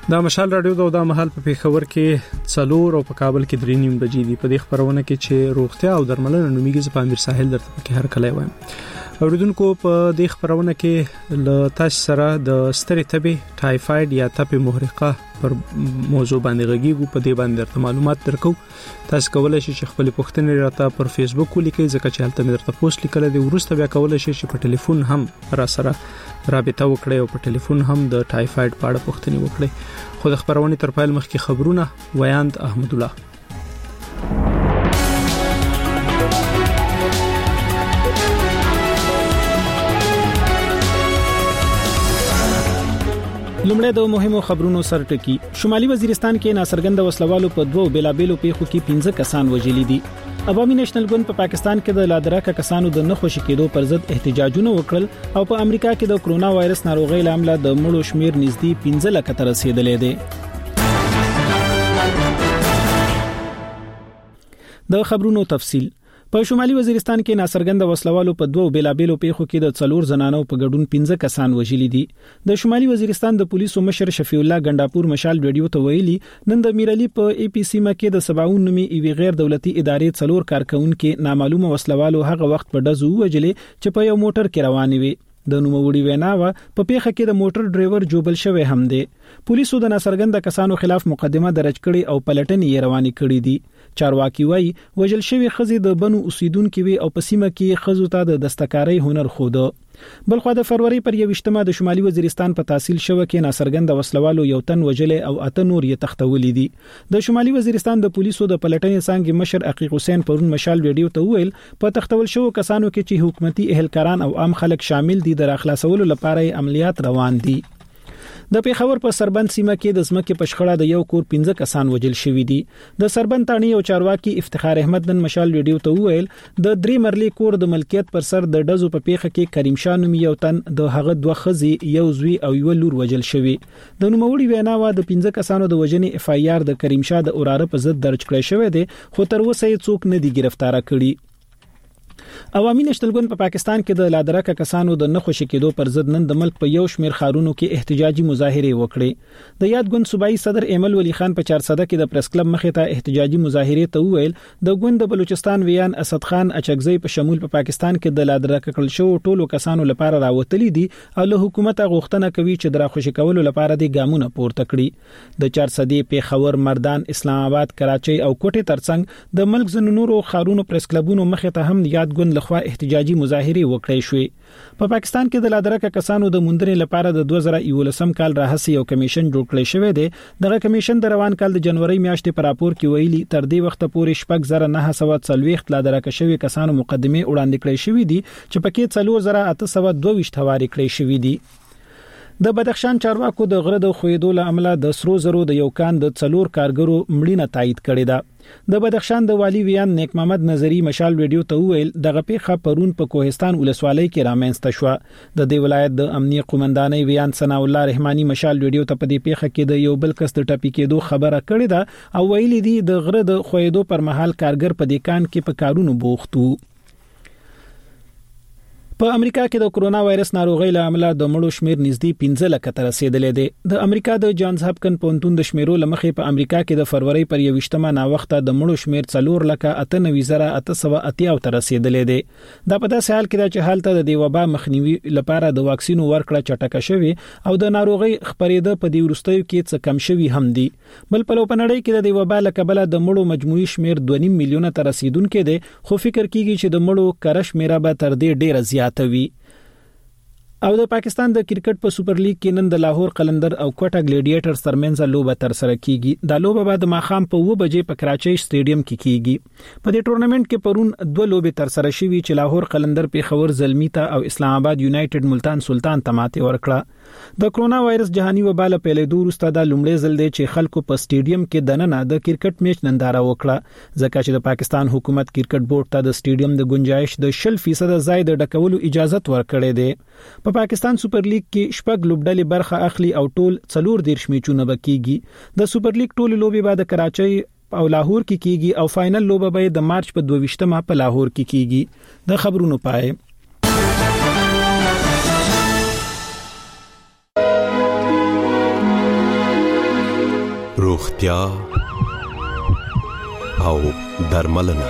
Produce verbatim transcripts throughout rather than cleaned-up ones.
دا مشال رادیو دا مهال په پیښور کې څلور او په کابل کې درې نیم بجې دي. په دې خبرونه کې چې روغتیا او درملنه نومیږي په امیر ساحل درته کې هر کله وایم. اوریدونکو په دې خبرونه کې ل تاسو سره د سترې تبې ټایفاید یا تبې محرقه پر موضوع باندې غږیږو. په دې باندې درته معلومات درکو. تاسو کولای شئ چې خپل پوښتنې راته پر فیسبوک ولیکئ ځکه چې هلته مې درته پوسټ لیکل دي. ورسته بیا کولای شئ چې په ټلیفون هم را سره رابطه وکړئ او په ټلیفون هم د ټایفاید په اړه پوښتنې وکړئ. خو د خبرونه تر پایل مخکې خبرونه ویاند احمد الله. لومړی د مهمو خبرونو سرټکی. شمالي وزیرستان کې ناڅرګند وسلوالو په دوو بیلابېلو پیښو کې پنځه کسان وژلي دي. عوامي نېشنل ګوند په پاکستان کې د لادراکه کسانو د نخوشي کېدو پر ضد احتجاجونه وکړل او په امریکا کې د کرونا وایرس ناروغۍ لامل د مړو شمیر نږدې پنځه لک ته رسیدلی دی. د خبرونو تفصیل. په شمالي وزیرستان کې ناڅرګند وسلوالو په دوو بیلابېلو پیښو کې د څلور زنانو په ګډون پنځه کسان وژلي دي. د شمالي وزیرستان د پولیسو مشر شفیع الله ګنداپور مشال ویډیو ته ویلي نن د میرالي په ای پی سی مکه د سباون نومي ایوي غیر دولتي ادارې څلور کارکونکو نامعلومه وسلوالو هغه وخت په دزو وجلې چې په یو موټر کې روان وي. د نوموړي ویناوه په پیښه کې د موټر ډرایور جوبل شوی هم دی. پولیسو د ناڅرګند کسانو خلاف مقدمه درج کړې او پلټنې یې روانې کړې دي. چارواکي وایي وژل شوی خزي د بنو اوسیدونکو وي او په سیمه کې خزو ته د دستکارۍ هنر خوده. بلخو د فروری پر یوشتمه د شمالي وزیرستان په تحصیل شوه کې ناڅرګند وسلوالو یو تن وجلې او اته نور یې تختولې دي. د شمالي وزیرستان د پولیسو د پلټنې څنګه مشر عقیق حسین پرون مشال ویډیو ته ویل په تختول شو کسانو کې چې حکومتي اهلکاران او عام خلک شامل دي د راخلاصولو لپاره عملیات روان دي. د پیښور په سربند سیمه کې د ځمکې په شخړه د یو کور پنځه کسان وژل شوي دي. د سربند تانی او چارواکي افتخار احمد نن مشال ویډیو ته وویل د درې مرلي کور د ملکیت پر سر د ډزو په پیښه کې کریم شاه نومي یو تن د هغه دوه خزي یو زوی او یو لور وژل شوی. د نوموړي ویناوه د پنځه کسانو د وژنې اف ای آر د کریم شاه د اوراره په ضد درج کړی شوی دی خو تر اوسه یې څوک نه دی گرفتار کړی. عوامي نېشنل ګوند په پاکستان کې د لادراکه کسانو د نخوشي کېدو پر ضد نن د ملک په یو شمیر خارونو کې احتجاجي مظاهره وکړې. د یاد ګوند صوبایي صدر ایمل ولی خان په چارسده کې د پریس کلب مخې ته احتجاجي مظاهره ته وویل د ګوند د بلوچستان ویان اسد خان اچکزی په شمول په پاکستان کې د لادراکه کړل شو ټولو کسانو لپاره راوتلي دي او له حکومت غوښتنه کوي چې د راخوشي کولو لپاره د ګامونه پورته کړي. د چارسدي پیښور مردان اسلام آباد کراچۍ او کوټه ترڅنګ د ملک زنونورو خارونو پریس کلبونو مخې ته هم یاد ګوند لخوا احتجاجي مظاهره وکړې شوې. په پاکستان کې د لادراکه کسانو د موندنې لپاره د دوه زره یولسم کال راهسي یو کمیشن جوړ کړی شوی دی. دغه کمیشن د روان کال د جنوري میاشتې پر راپور کې ویلي تر دې وخت پورې شپږ زره نه سوه څلوېښت لادراکه شوی کسانو مقدمه وړاندې کړې شوې دي چې پکې څلور زره اته سوه دوه ویشت هواري کړې شوې دي. د بدخشان چارواکو د غره د خویدو لامل د سرو زرو د یو کان د څلور کارګرو مړینه تایید کړې ده. د بدخشان د والی ویان نیک محمد نظری مشال ویډیو ته ویل دغه پیښه پرون په کوهستان ولسوالۍ کې رامنځته شو. د دې ولایت د امنیه قومندانۍ ویان ثنا الله رحماني مشال ویډیو ته په دې پیښه کې د یو بل کس د ټپي کېدو خبره کړې ده او ویلي دي د غره د خویدو پر مهال کارګر په دې کان کې په کارونو بوخت وو. په امریکا کې د کرونا وایرس ناروغۍ لامل د مړو شمیر نږدې پنځه لک ته رسیدلی دی. د امریکا د جانز هاپکن پوهنتون د شمیرو لمخې په امریکا کې د فروری پر یوشتمه نا وخت د مړو شمیر څلور لک اته نوي زره اته سوه اتیا ته رسیدلی دی. دا په داسې حال کې ده چې حالت د دې وبا مخنیوي لپاره د واکسینو ورکړه چټکه شوې او د ناروغۍ خپرېده په دې وروستیو کې څه کم شوي هم دي. بل په لوپنړۍ کې د دې وبا له کبله د مړو مجموعي شمیر دوه نیم میلیونه ته رسیدونکو دی خو فکر کیږي چې د مړو کره شمیر به تر دې ډیره زیاتوي. او د پاکستان د کرکټ په سپر لیګ کې نن د لاهور قلندر او کوټه ګلیډیټرز ترمنځ لوبه تر سره کیږي. دا لوبه بعد ماخام په اوه بجې په کراچۍ سټیډیم کې کیږي. په دې ټورنمنت کې پرون دوه لوبې تر سره شوي چې لاهور قلندر پیښور زلمی ته او اسلام آباد یونایټډ ملتان سلطان ته ماتې ورکړه. د کرونا وایرس جهاني وبا له پیلېدو وروسته دا لومړی ځل دی چې خلکو په سټیډیم کې دننه د کرکټ میچ ننداره وکړه ځکه چې د پاکستان حکومت کرکټ بورډ ته د سټیډیم د گنجائش د شل فیصد ځای د ډکولو اجازه ورکړې ده. په پاکستان سپر لیګ کې شپږ لوبډلې برخه اخلي او ټول څلور دیرش میچونه بکیږي. د سپر لیګ ټول لوبې بعد کراچۍ او لاهور کې کیږي او فائنل لوبه به د مارچ په دوه په لاهور کې کیږي. د خبرونو پای روغتیا او درملنه.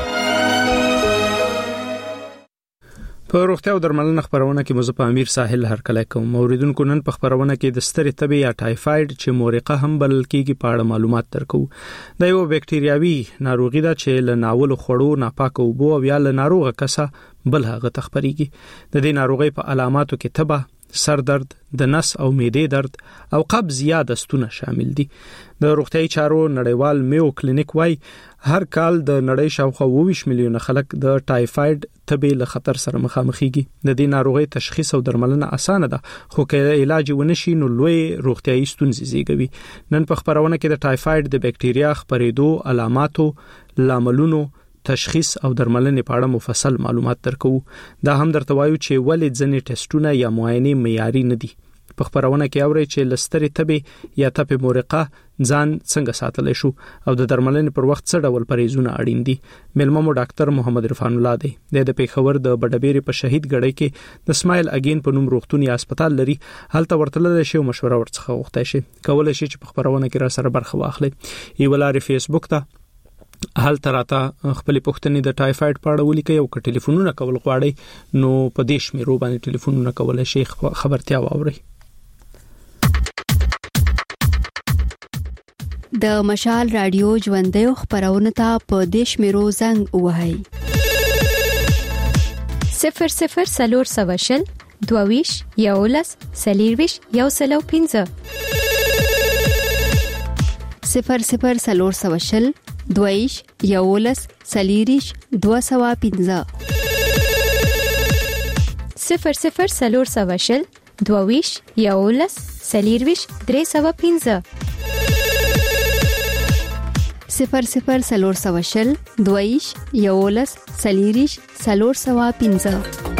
په روغتیا او درملنه خبرونه کې مزه په امیر ساحل هرکلی کوم. اوریدونکو نن په خبرونه کې د سترې تبې یا ټایفاید چې مورقه هم بلل کېږي په اړه معلومات درکو. دا یو بکټریاوي ناروغي ده چې له ناول خوړو، ناپاک اوبو او یا له ناروغه کسه بل هغه تخبريږي. د دې ناروغي په علاماتو کې تبه، سر درد، د نس او معدې درد او قبض یا دستونه شامل دي. د روغتیايي چارو نړیوال میو کلینیک وايي هر کال د نړۍ شاوخوا اووه میلیونه خلک د ټایفاید تبې له خطر سره مخامخېږي. د دې ناروغي تشخیص او درملنه اسانه ده، خو که علاج ونشي نو لوی روغتیايي ستونزې زیږوي. نن په خبرونه کې د ټایفاید د بکټریا خپرېدو علاماتو، لاملونو، تشخیص او درملنې په اړه مفصل معلومات درکو. دا هم درته وایو چې ولې ځینې ټیسټونه یا معاینې معیاري نه دي. په خبرونه کې اوري چې لستري تبې یا تبې مورقه ځان څنګه ساتلی شو او د درملنې پر وخت څه ډول پرهیزونه اړین دي. ملمو ډاکټر محمد عرفان الله دی د پیښور د بډبېری په شهید ګړی کې د اسماعیل اگین په نوم روغتونی هسپتال لري. هلته ورتلل شي او مشوره ورڅخه غوښتای شي. کولای شي چې په خبرونه کې را سره برخه واخلي. ایولار فیسبوک ته حال تراته خپل پښتني د ټایفاید په اړه ولیکي او ک ټلیفونونه کول غواړي نو په دې شمیرو باندې ټلیفونونه کولای شي خبرتیا واوري. د مشال رادیو ژوندې خبرونه ته په دې شمیرو زنګ وهاي صفر صفر سلور سواشل دوویش یولس سلیرویش یو سلو پینځه صفر صفر سلور سواشل دویش یولس سلیریش دو سوا پینځه صفر صفر سلور سواشل دویش یولس سلیرویش درې سوا پینځه صفر صفر سلور سواشل دویش یولس سلیریش سلور سوا پینځه.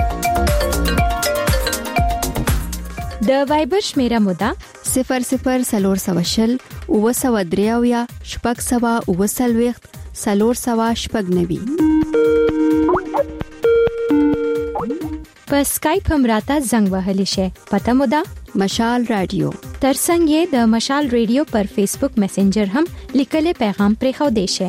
د وایبر شمیره مودا صفر صفر سلور سواشل او سوا دریاویا شپږ سوا او سلويخت سلور سوا شپږ نوي. په اسکایپ هم راته زنګ وهلی شي. پته مودا مشال رادیو. ترڅنګ یې د مشال رادیو پر فیسبوک میسنجر هم لیکل پیغام پرې خو دی شي.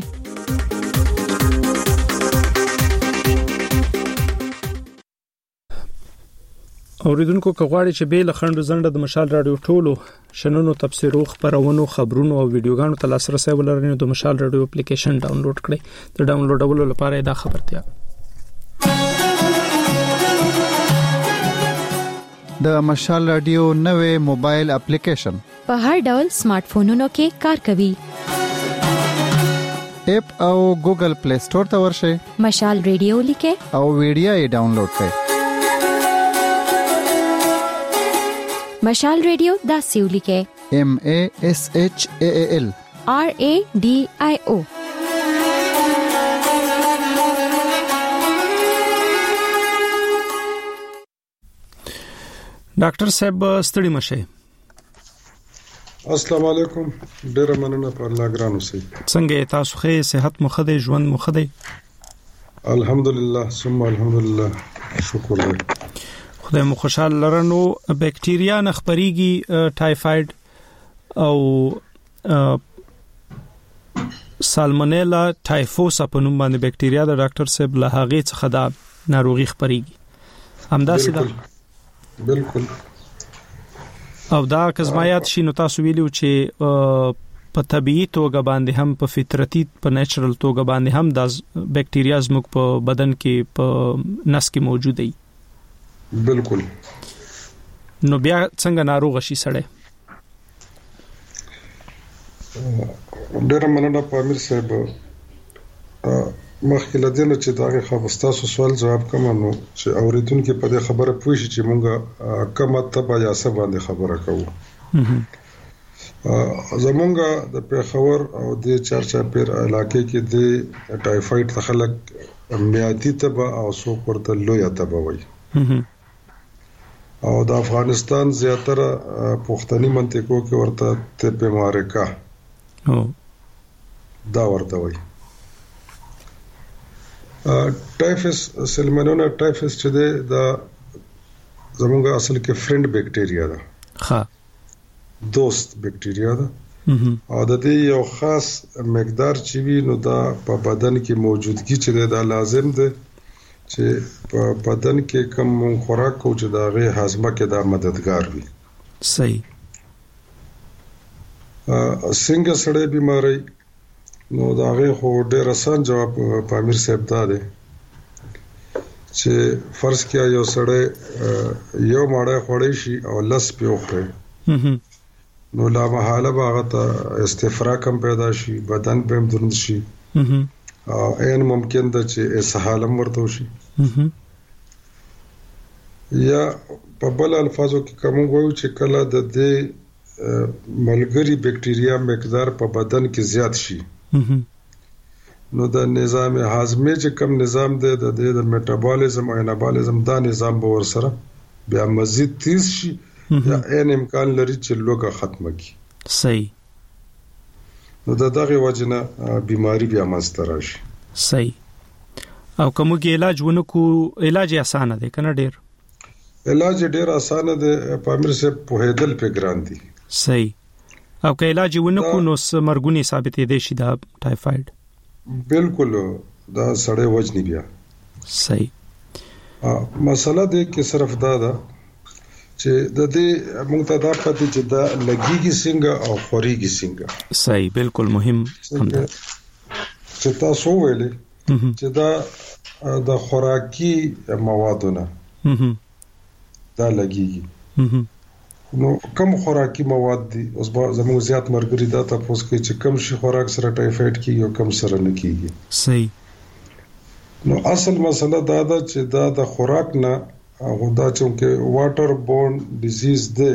اوریدونکو کغواړي چې به لخند زنده د مشال رادیو ټولو شننو تفسیرو خبرونو خبرونو او ویډیوګانو ته لاسرسي ولرئ نو د مشال رادیو اپلیکیشن ډاونلوډ کړئ. د ډاونلوډولو لپاره دا خبرتیا د مشال رادیو نوې موبایل اپلیکیشن په هر ډول سمارټ فونونو کې کار کوي. اپ او ګوګل پلی سٹور ته ورشئ. مشال رادیو لیکه او ویډیو یې ډاونلوډ کړئ. مشال رادیو دا سیو لیکه M A S H A A L R A D I O. ډاکټر صاحب ستړي مشه. السلام علیکم. ډیر مننه پر الله ګران اوسئ. څنګه تاسو ښه صحت مخه دی ژوند مخه دی؟ الحمدلله ثم الحمدلله شکر دی. خدای مو خوشاله لرنو. بکټریا نخبريږي ټایفاید او سالمونیلا ټایفوس په نوم باندې بکټریا د ډاکټر صاحب له هغه څخه دا ناروغي خبريږي. همداسې ده بالکل. او دا کزمایات شي نو تاسو ویلو چې په طبيعي توګه باندې هم په فطرتي په نیچرل توګه باندې هم د بکټریا زموږ په بدن کې په نس کې موجود دي. بالکل. نو بیا څنګه ناروغ شي سړی؟ ډېر مننه پامیر صاحب. مخکې لدین چې داغه خواستاسو سوال جواب کوم نو چې اوریدونکو په دې خبره پوه شي چې مونږه کومه تبه یا څه باندې خبره کوو. زمونږه د پیښور او د چارچا پیر علاقې کې د ټایفاید خلک میادي تبه او سو ورته لوی تبه وایي. او د افغانستان زیاتره پښتني منطقو کې ورته تبه مارکا او دا ورته وایي. ټایفس سلمونیلا ټایفس چې دا زمونږ اصل کې فرند بکټریا ده. ها دوست بکټریا ده او د دې یو خاص مقدار چې وي نو دا په بدن کې موجودګي چې دا لازم ده چې په بدن کې کم خوراک کو چې دا غي هاضمه کې دا مددگار وي. صحیح. څنګه سړی بیماری نو دا غي خو ډېر آسان جواب پامیر صاحب دا دی چې فرض کیا یو سړی یو ماړه خوړی شي او لس په وخوري نو لا محاله باغ ته استفراغ کم پیدا شي بدن په دروند شي او ان ممکن ده چې اسهال مرته شي یا په بل الفاظو کې کوم وایو چې کله د دې ملګری بکټریا مقدار په بدن کې زیات شي نو د نظام هاضمه چې کم نظام دی د د میټابولیزم او انابولیزم دا نظام به ورسره بیا مزید تیز شي یا ان امکان لري چې لوګه ختمه کی. صحیح. نو د دغه وجنه بیماری بیا مستر شي. صحیح. او کومه علاج ونکو علاج اسانه دی کنه ډیر علاج ډیر اسانه دی پامیر سے په هدل په ګران دي. صحیح. او که علاج ونکو نو مرګونی ثابتې دي شي دا ټایفاید. بالکل دا سړی وجنی بیا. صحیح. مسله دې کې صرف دا ده چې د دې موږ ته دا پاتې چې دا لګيږي څنګه او خوريږي څنګه. صحیح. بالکل مهم هم ده چې تاسو ویلې چې دا د خوراکي موادونه دا لګيږي نو کم خوراکي مواد دي اوس به زموږ زیات مرګري دا تاسو کې چې کم شي خوراک سره ټایفاید کیږي او کم سره نه کیږي. صحیح. نو اصل مسله دا ده چې دا د خوراک نه هغه دا چې واټر بورن ډیزیز ده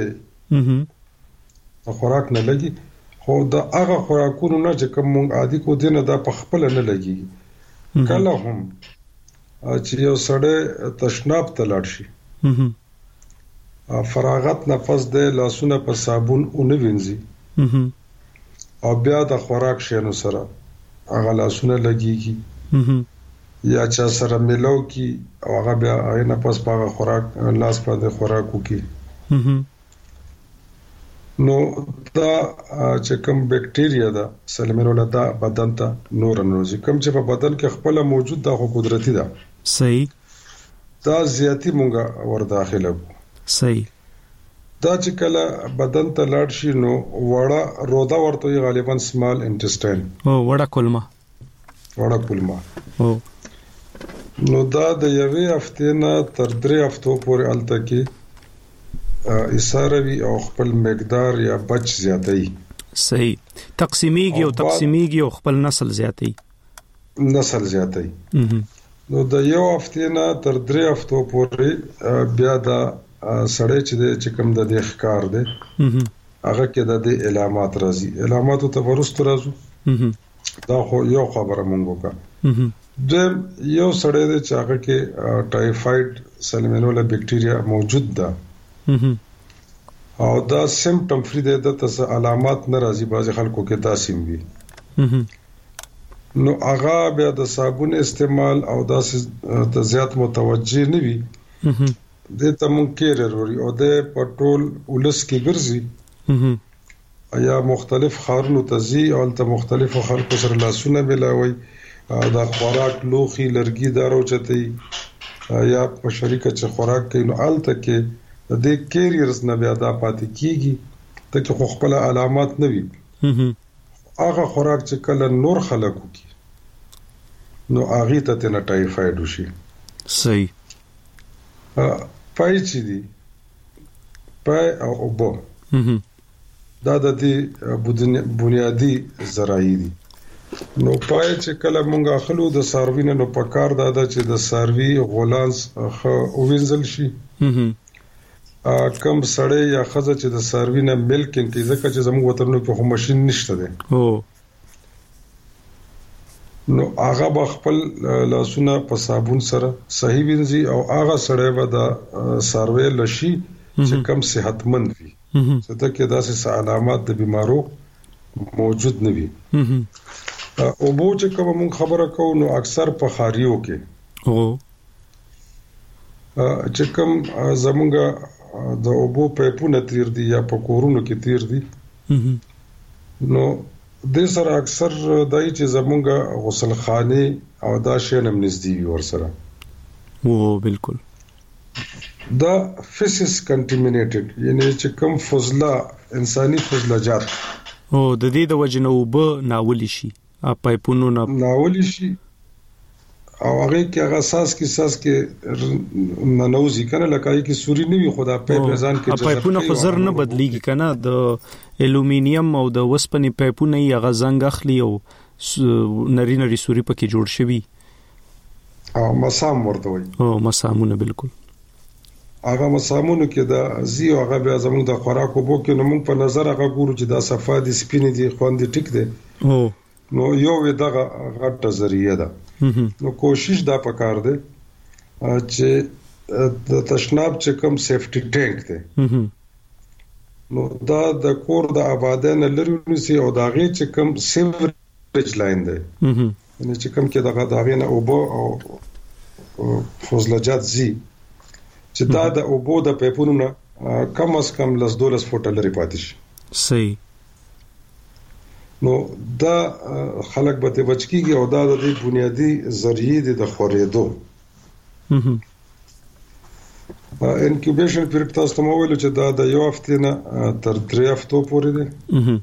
خوراک نه لګي خو دا هغه خوراکونو نه چې کوم عادي کو دي نه دا په خپل نه لګي کله هم چې یو سړی تشناب ته لاړ شي فراغت نفس ده لاسونه په صابون اونې وینځي او بیا د خوراک شینو سره هغه لاسونه لګيږي یا چا سره ملو کی او هغه بیا نه پس پاغه خوراک لاس باندې خوراک وکي نو دا چې کوم بکټیریا دا سالمونیلا دا بدن ته نور نوځي کوم چې په بدن کې خپل موجود دا خو قدرتي ده. صحیح. دا زیاتی مونږه ور داخله. صحیح. دا چې کله بدن ته لاړ شي نو وړه رودا ورته غالبا سمال انټسټاین او وړه کولمه وړه کولمه او نو دا د یوې هفتې نه تر درې هفتو پورې الته کې اساروي او خپل مقدار یا بچ زیاتای. صحیح. تقسیمیږي او تقسیمیږي او خپل نسل زیاتای نسل زیاتای نو د یو هفتې نه تر درې هفتو پورې بیا دا سړی چې کوم د دې ښکار دی هغه کې د دې علامات راځي علاماتو ته ورستو راځو دا خو یو خبره مونږ وکړه د یو سړی دی چې هغه کې ټایفاید سالمونیلا بکټیریا موجود ده او دا سمپټم فری دی د تاسو علامات ناراضي باز خلکو کې داسیم وي نو هغه بیا د صابون استعمال او داسې ته زیات متوجه نه وي د تمون کې ضروري او د پټرول ولس کې ګرځي یا مختلف خارونو تزي او ته مختلفو خلکو سره لاسونه ملاوي دا خوراک لوخي لرګي دارو چته یا په شریکه چې خوراک کوي نو الته کې د کیریرز نه بیا دا پاتې کیږي ته خو خپل علامات نه وي هغه خوراک چې کله نور خلکو کی نو هغه ته نه ټایفاید وشي. صحیح. پای چې دی پای او اوبو دا د دې بنیادی ذرایع دي نو پای چې کله مونږ اخلو د ساروینه نو پکار دا چې د ساروی غولانس خو وینځل شي کم سړی یا خزه چې د ساروینه ملکینګ کې ځکه چې زموږ وطنونو کې خو ماشين نشته ده او نو هغه به خپل لاسونه په صابون سره صحیح وینځي او هغه سړی به د ساروی لشي چې کم صحتمند وي څه کې داسې علامات د بیمارو موجود نه وي او بو چې کوم مون خبره کوو نو اکثر په خاریو کې او چې کوم زمونږ د اوبو پایپونه تیر دي یا په کورونو کې تیر دي نو د سره اکثر دای چې زمونږه غسل خانه او دا شی نم نږدې وي ور سره او بالکل دا فیسس کنټامینیټډ یعنی چې کوم فضله انساني فضله جات او د دې د وجنه وب ناولی شي پایپونو نه ناولی شي او هغه کې هغه اساس کې اساس کې ننوزي کنه لکه کې سوري نه وي خدا په میزان کې جذب پایپونه خو زر نه بدليږي کنه د الومینیم او د وسپنې پایپونه یې هغه زنګ اخلي او نری نری سوري پکې جوړ شوی او مسام ورته وي او مسامونه بالکل هغه مسامونه کې دا زی او هغه بیا زموږ د خوراکو بو کې نو موږ په نظر هغه ګورو چې دا صفه دي سپینې دي خوندې ټیک دي او نو یو دغه غټه ذریعہ ده نو کوشش دا پکار دی چې د تشناب چې کوم سیفټي ټینک دی نو دا د کور د آبادانه لري نسی او دا غي چې کوم سیوریج لاین دی یعنی چې کوم کې دغه داغه نه اوبو او فضلجات زی چې دا د اوبو د پیپونو نه کم از کم لس دولس فوټه لري پاتې شي صحیح نو دا خلک به ته بچکیږي او دا د دې بنیادی ذریعہ د خورېدو انکیوبیشن پیریډ تاسو ته ویل چې دا د یو هفته نه تر درې هفتو پورې دی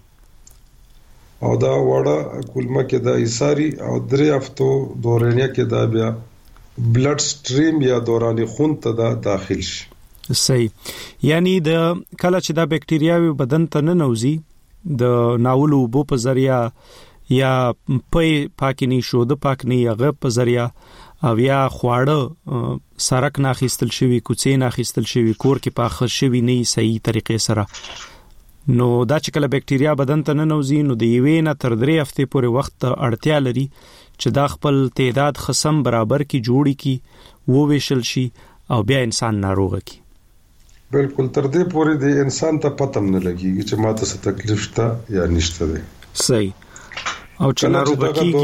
او دا وړه کولمه کې د ایساری او درې هفتو دورانیه کې دا بیا بلډ سټریم یا دوران خون ته دا داخل شي صحیح یعنی د کله چې دا بکټریاوي بدن ته نه نوځي د ناولو بو په ذریعہ یا په پاکینی شو د پاکنی هغه په ذریعہ او یا خواړه سرک ناخیستل شوی کوڅې ناخیستل شوی کور کې پاخه شوی نه صحیح طریقې سره نو دا چې کله بکټریا بدن ته نه نوځي نو د یوې نه تر درې هفتې پورې وخت اړتیا لري چې دا خپل تعداد خصم برابر کی جوړی کی وو ویشل شي او بیا انسان ناروغ کی بالکل تر دې پورې د انسان ته پتم نه لګيږي چې ماته څه تکلیف شته یا نشته دی صحیح او چې ناروغ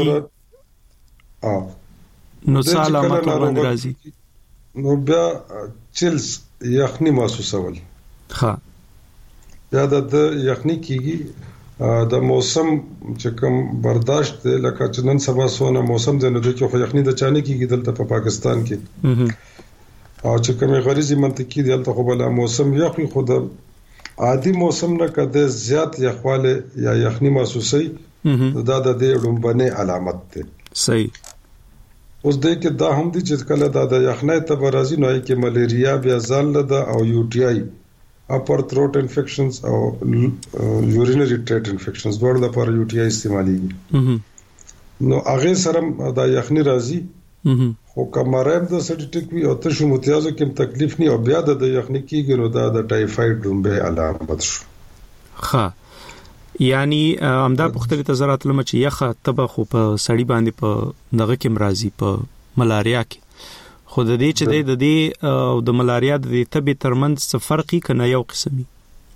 کیږي اه نو سلامت باندې راځي نو بیا چلز یخنی محسوسول ها یا د یخنی کیږي د موسم چې کوم برداشت دی لکه چې نن سبا سونه موسم دی نو د چوخ یخنی د چانه کیږي دلته په پاکستان کې او چې کومه غریزي منطقي دی البته خو بل موسم یخ خو د عادي موسم نه کده زیات یخواله یا یخنی محسوسي دا د دې ډومبنه علامت ده صحیح اوس دې کې دا هم دي چې کله دا د یخنۍ ته برازي نه کې ملیریا بیا ځان لده او یو ټي آی اپر تھروټ انفیکشنز او یورینری ټریکټ انفیکشنز ډول د پر یو ټي آی استعمالي نو هغه سره دا یخنی راځي خو کمرم د سټیټیک وی او تاسو متیازو کوم تکلیف نه او بیا د یخنی کیږي نو دا د ټایفاید ډومبه علامت شو ها یعنی امدا پختلی تزرات لمه چې یخه تبه خو په سړی باندې په دغه کې مرضی په ملاریا کې خود دې چې د دې او د ملاریا د تبه ترمنځ څه فرقي کنه یو قسمي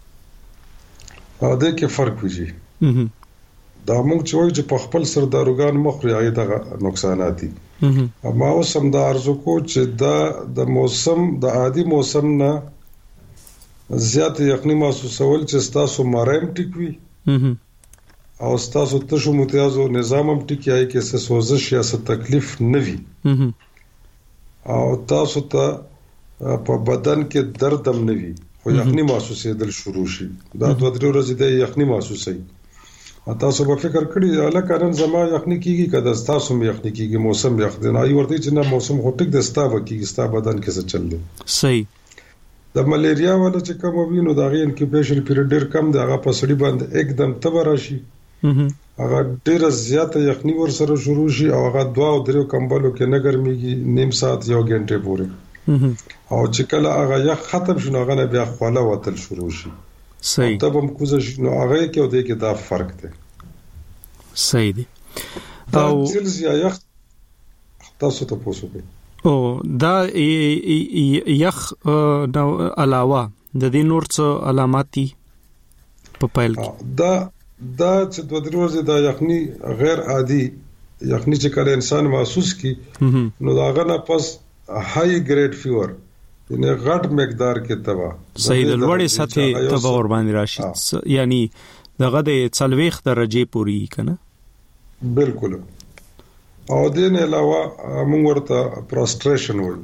ا دې کې فرق وږي دا موږ چې وایو چې په خپل سرداروګان مخري هغه د نقصانات دي اما اوس هم دا ارزو کو چې دا د موسم د عادي موسم نه زیات یخنی محسوسول چې تاسو مریم ټیکوي او تاسو تاسو متیازو نظام هم ټیکای کې څه سوزش یا څه تکلیف نه وي او تاسو ته په بدن کې درد هم نه وي خو یخنی محسوسېدل شروع شي دا دوه درې ورځې د یخنی محسوسي تاسو به فکر کړی الکه نن زما یخنی کیږي کده تاسو مې یخنی کیږي موسم یخ دی نه ورته چې نه موسم خو ټیک د ستابه کیږي ستا بدن کې څه چل دی صحیح د ملیریا ولا چې کوم وینو دا غي انکیوبیشن پیریډ ډیر کم دی هغه په سړی باندې एकदम تبر شي هغه ډیر زیاته یخنی ور سره شروع شي او هغه دوا او درو کمبلو کې نه ګرميږي نیم ساعت یو غنټه پورې او چې کله هغه یخ ختم شنو هغه بیا خواله وتل شروع شي صحیح ته هم کوزش نو هغه کې او دې کې دا فرق دی صحیح دی او چلز یا یخ تاسو ته پوسوږي او دا یخ نو علاوه د دې نور څه علامات دي په پایل کې دا دا چې د دروازه د یخنی غیر عادي یخنی چې کله انسان محسوس کی نو دا غنه پس هاي ګریډ فیور یعنی غټ مقدار کې تبا صحیح د لوړې سطح تبا ور باندې راشي یعنی دغه د څلويخ درجه پوری کنه. بالکل. او دین علاوه موږ ورته پروستریشن وایو.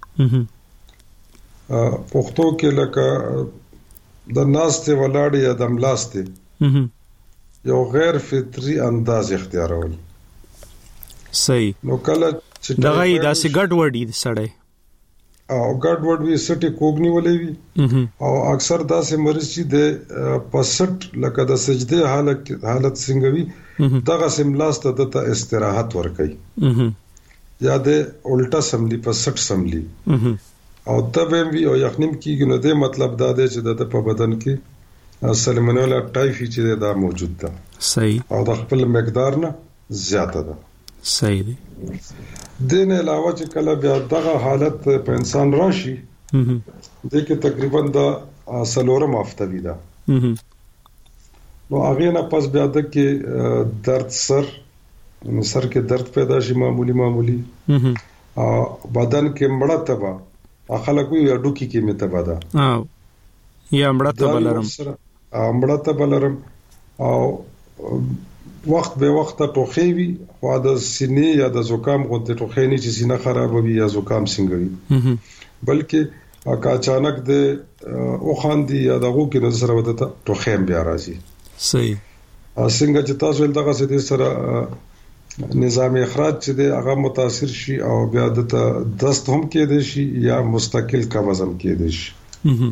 پښتو کې لکه د ناسته ولاړ یا د ملاسته یو غیر فطری انداز اختیارول. صحیح. نو کله چې دغه داسې ګډ وډی سړی او ګډ وډ وی سټي کوګنی ولې وی او اکثر داسې مریض چې د پسټ لکه د سجده حالت حالت څنګه وی دغه سملاسته د استراحت ور کوي یا د الټا سملی پسټ سملی او تبه وی او یقین کیږي نو د مطلب دا دی چې د په بدن کې سالمونیلا ټایفي چې دا موجود ده. صحیح. او د خپل مقدار نه زیاته ده. صحیح دی. دین علاوه چې کله بیا دغه حالت په انسان راشي د کې تقریبا د سلورم هفته وی ده. نو هغه نه پس بیا د کې درد سر سر کې درد پیدا شي معمولی معمولی او بدن کې مړه تبا خلک وي ډوکی کې متبا ده او یا مړه تبا لرم مړه تبا لرم او وخت به وخت ټوخی وي خو د سینې یا د زکام غوته ټوخی نه چې سینه خراب وي یا زکام څنګه وي بلکې کا اچانک د او خاندي یا دغه کې نظر ودته ټوخی بیا راځي. صحیح. څنګه چې تاسو دغه څه دي سره نظام اخراج چې دی هغه متاثر شي او بیا د دست هم کې دي شي یا مستقل قبض هم کې دي شي.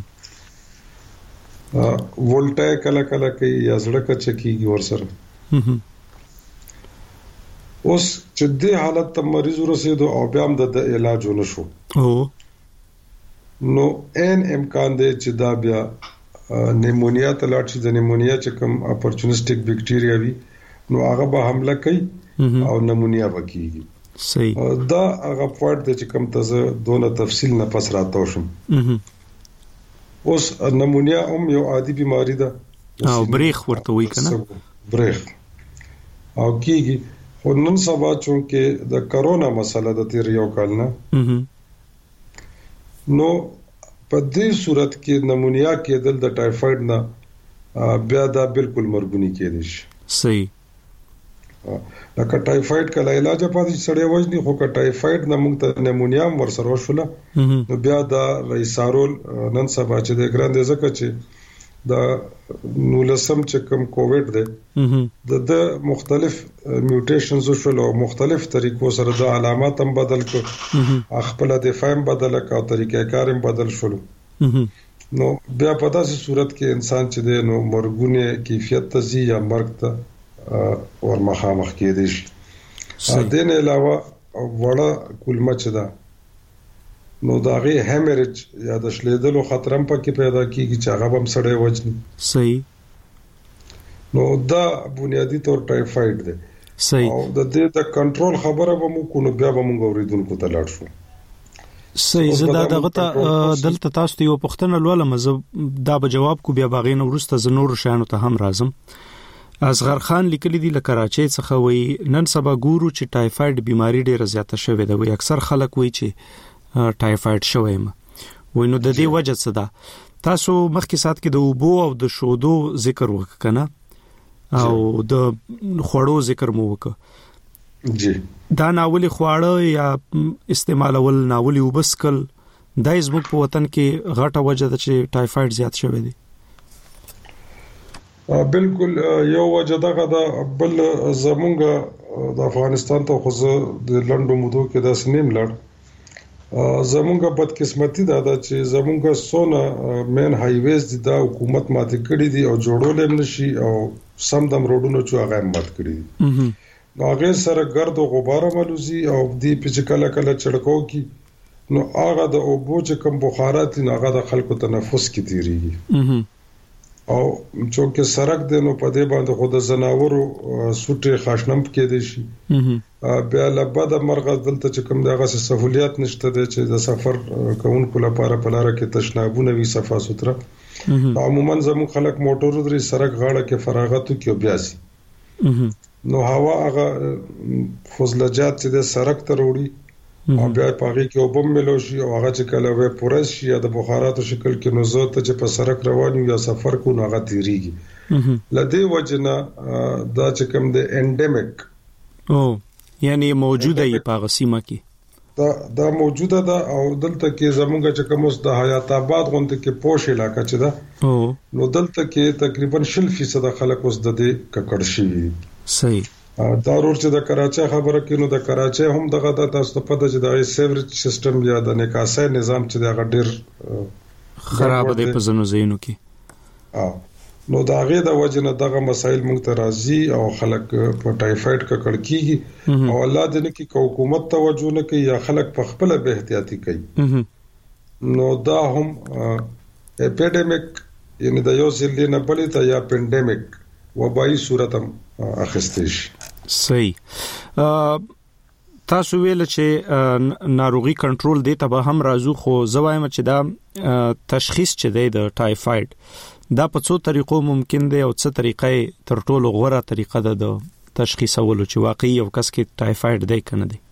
ولټه کله کله کوي یا زړه کچکیږي ور سره. اوس چې د حالت ته مریض ورسېدو او بیا هم د علاج ونشو او نو ان امکان دی چې دا بیا نیمونیا ته لاړ شي. د نیمونیا چې کوم اپورچونیسټک بیکټیریا وي نو هغه به حمله کوي او نیمونیا وکړي. صحیح. دا هغه پوینټ دی چې کوم ته دونه تفصیل نه پس راته شم. اوس نیمونیا هم یو عادي بیماری ده او بریخ ورته وی کنه بریخ او کیږي. خو نن سبا چونکه د کرونا مسله د تیر یو کال نه نو په دې صورت کې نمونیا کېدل د ټایفاید نه بیا دا بالکل مرګونی کېدل شي. صحیح. لکه ټایفاید کله علاج پاتې سړی وژني خو که ټایفاید نه موږ ته نمونیا ور سره وشوله نو بیا دا ریسارول نن سبا چې د ګراند ځکه چې دا نو لسم چې کوم کووډ دی د مختلف میوټیشنز شول او مختلف طریقو سره د علامات هم بدل کړ خپل دفاع هم بدل کړ او طریقې کار هم بدل شول. نو بیا په داسې صورت کې انسان چې دی نو مرګونه کیفیت ته زی یا مرګ ته ورمخامخ کېدی شي. دین علاوه وړه کلمه چې ده نو داغه هیمریج یا د شلیدلو خطر هم پکې پیدا کیږي چې هغه هم سړی وجني. صحیح. نو دا بنیادی طور ټایفاید دی. صحیح. او د دې د کنټرول خبره به مو کو نو بیا به موږ اوریدونکو ته لاړ شو. صحیح. زه دغه ته دلته تاسو ته یو پوښتنه لولم زه دا به جواب کو بیا باغې نو ورسته ز نور شانو ته هم راځم. اصغر خان لیکلی دی له کراچۍ څخه وی نن سبا ګورو چې ټایفاید بیماری ډیره زیاته شوې ده. وی اکثر خلک وی چې ټایفاید شویم وای نو د دې وجه څه ده. تاسو مخکې سات کې د اوبو او د شودو ذکر وککنه او د خوړو ذکر مو وکړه. جی. دا ناولي خواړه یا استعمالول ناولي وبسکل دای زموږ په وطن کې غټه وجه ده چې ټایفاید زیات شوی دی. بالکل یو وجه دغه د بل زمونږ د افغانستان ته خو د لندو مودو کې د سنیم لړ زمونږه بدقسمتي دا ده چې زمونږه سونه مین هایویز دي دا حکومت ماته کړی دي او جوړول هم نشي او سم دم روډونو چې هغه مات کړی دي. نو هغه سره ګرد او غبار ملوزي او دی په کله کله چړکو کی نو هغه د اوبو چې کوم بخارات نه هغه د خلکو تنفس کې تیریږي او چونکه سرک دی نو په دې باندې خود زناورو سوټه خاشنم کې دي شي بیا لبد مرغه دلته چې کوم دغه سہولیات نشته دي چې د سفر کوونکو لپاره په لار کې تشنابونه وي صفا سوتره. عموما زمو خلک موټر درې سرک غاړه کې فراغتو کې بیاسي نو هوا هغه فضلجات چې د سرک ته وروړي او بیا پاغي کې وبم ملو شي او هغه چې کله وې پورس شي یا د بخاراتو شکل کې نو زوت چې په سرک روان یا سفر کو نو هغه تیریږي لدې وجنه دا چې کوم د انډیمیک او یعنی موجوده ای په غسیمه کې دا دا موجوده ده او دلته کې زمونږ چې کوم اوس د حیات آباد غونډه کې پوش علاقہ چې ده او نو دلته کې تقریبا شل فیصد خلک اوس د دې ککړ شي. صحیح. دا ورور چې د کراچۍ خبره کې نو د کراچۍ هم دغه د تاسو په پد چې د سیوریج سیستم یا د نکاسۍ نظام چې د غډیر خراب دی په زنو زینو کې اه نو دا غي د وجنه دغه مسایل مونږ ته راځي او خلک په ټایفاید ککړ کیږي او الله دې نه کې حکومت توجه نه کوي یا خلک په خپل به احتیاطي کوي نو دا هم اپیډیمیک یعنی د یو ځل نه بلې ته یا پینډیمیک وبایي صورت هم اخیستل شي. صحیح. تاسو ویل چې ناروغي کنټرول دی ته به هم راځو خو زوایم چې دا تشخیص چې دی د ټایفاید دا په څو طریقو ممکن دی او څه طریقې تر ټولو غوره طریقه ده د تشخیصولو چې واقعي یو کس کې ټایفاید دی کنه دی؟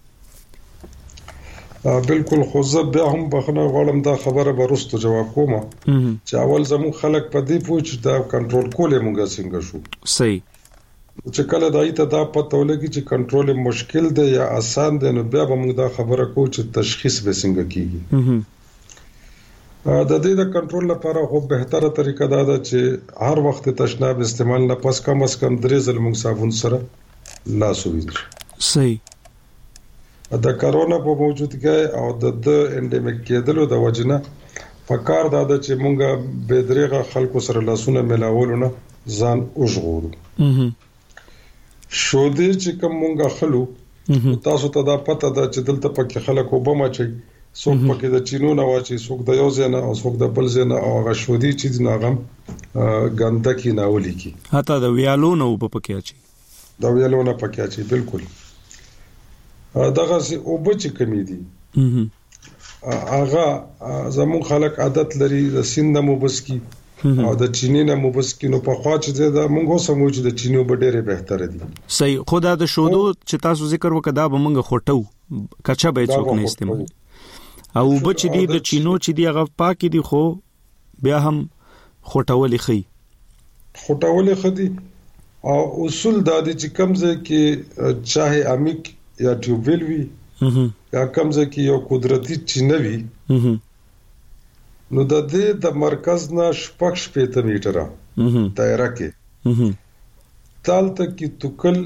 بالکل خو زه بیا هم بخنه غواړم دا خبره به وروسته جواب کوم چې اول زمو خلک په دې پوه چې دا کنټرول کولې مونږه څنګه شو. صحیح. چې کله دای ته دا پته ولګي چې کنټرول مشکل دی یا آسان دی نو بیا به موږ دا خبره کوو چې تشخیص به څنګه کیږي. د دې د کنټرول لپاره خو بهتره طریقه دا ده چې هر وخت تشناب استعمال نه پس کم از کم درې ځله موږ صابون سره لاس ووینځو. صحیح. د کرونا په موجودګۍ او د د انډیمیک کېدلو د وجنه په کار دا ده چې موږ به درېغه خلکو سره لاسونه ملاولو نه ځان وژغورو. شو دې چې کوم مونږه خلو تاسو ته دا پته ده چې دلته پکې خلک وبما چي څوک پکې د چینو نه واچي څوک د یو ځنه او څوک د بل ځنه او هغه شو دي چې ناغم ګندکی ناولي کی حتی د ویالو نه وب پکې اچي د ویالو نه پکې اچي. بالکل دغه سي او بچ کمی دي هغه زمون خلک عادت لري د سیند مو بس کی او د چینی نه مو بس کی نو په خوا چې د مونږ سمو چې د چینو به ډېره بهتره دي. صحیح. خدا د شودو چې تاسو ذکر وکړه به مونږ خوټو کچا به څوک نه استعمال او بچ دي د چینو چې دی هغه پاکي دي خو بیا هم خوټولې خي خوټولې خدي او اصول د دې چې کمزه کې چاهي امیک یا ټیوبل وي یا کمزه کې یو قدرتي چینوي نو د دې د مرکز نه شپږ شپږ میټره دایره کې تالته کې توکل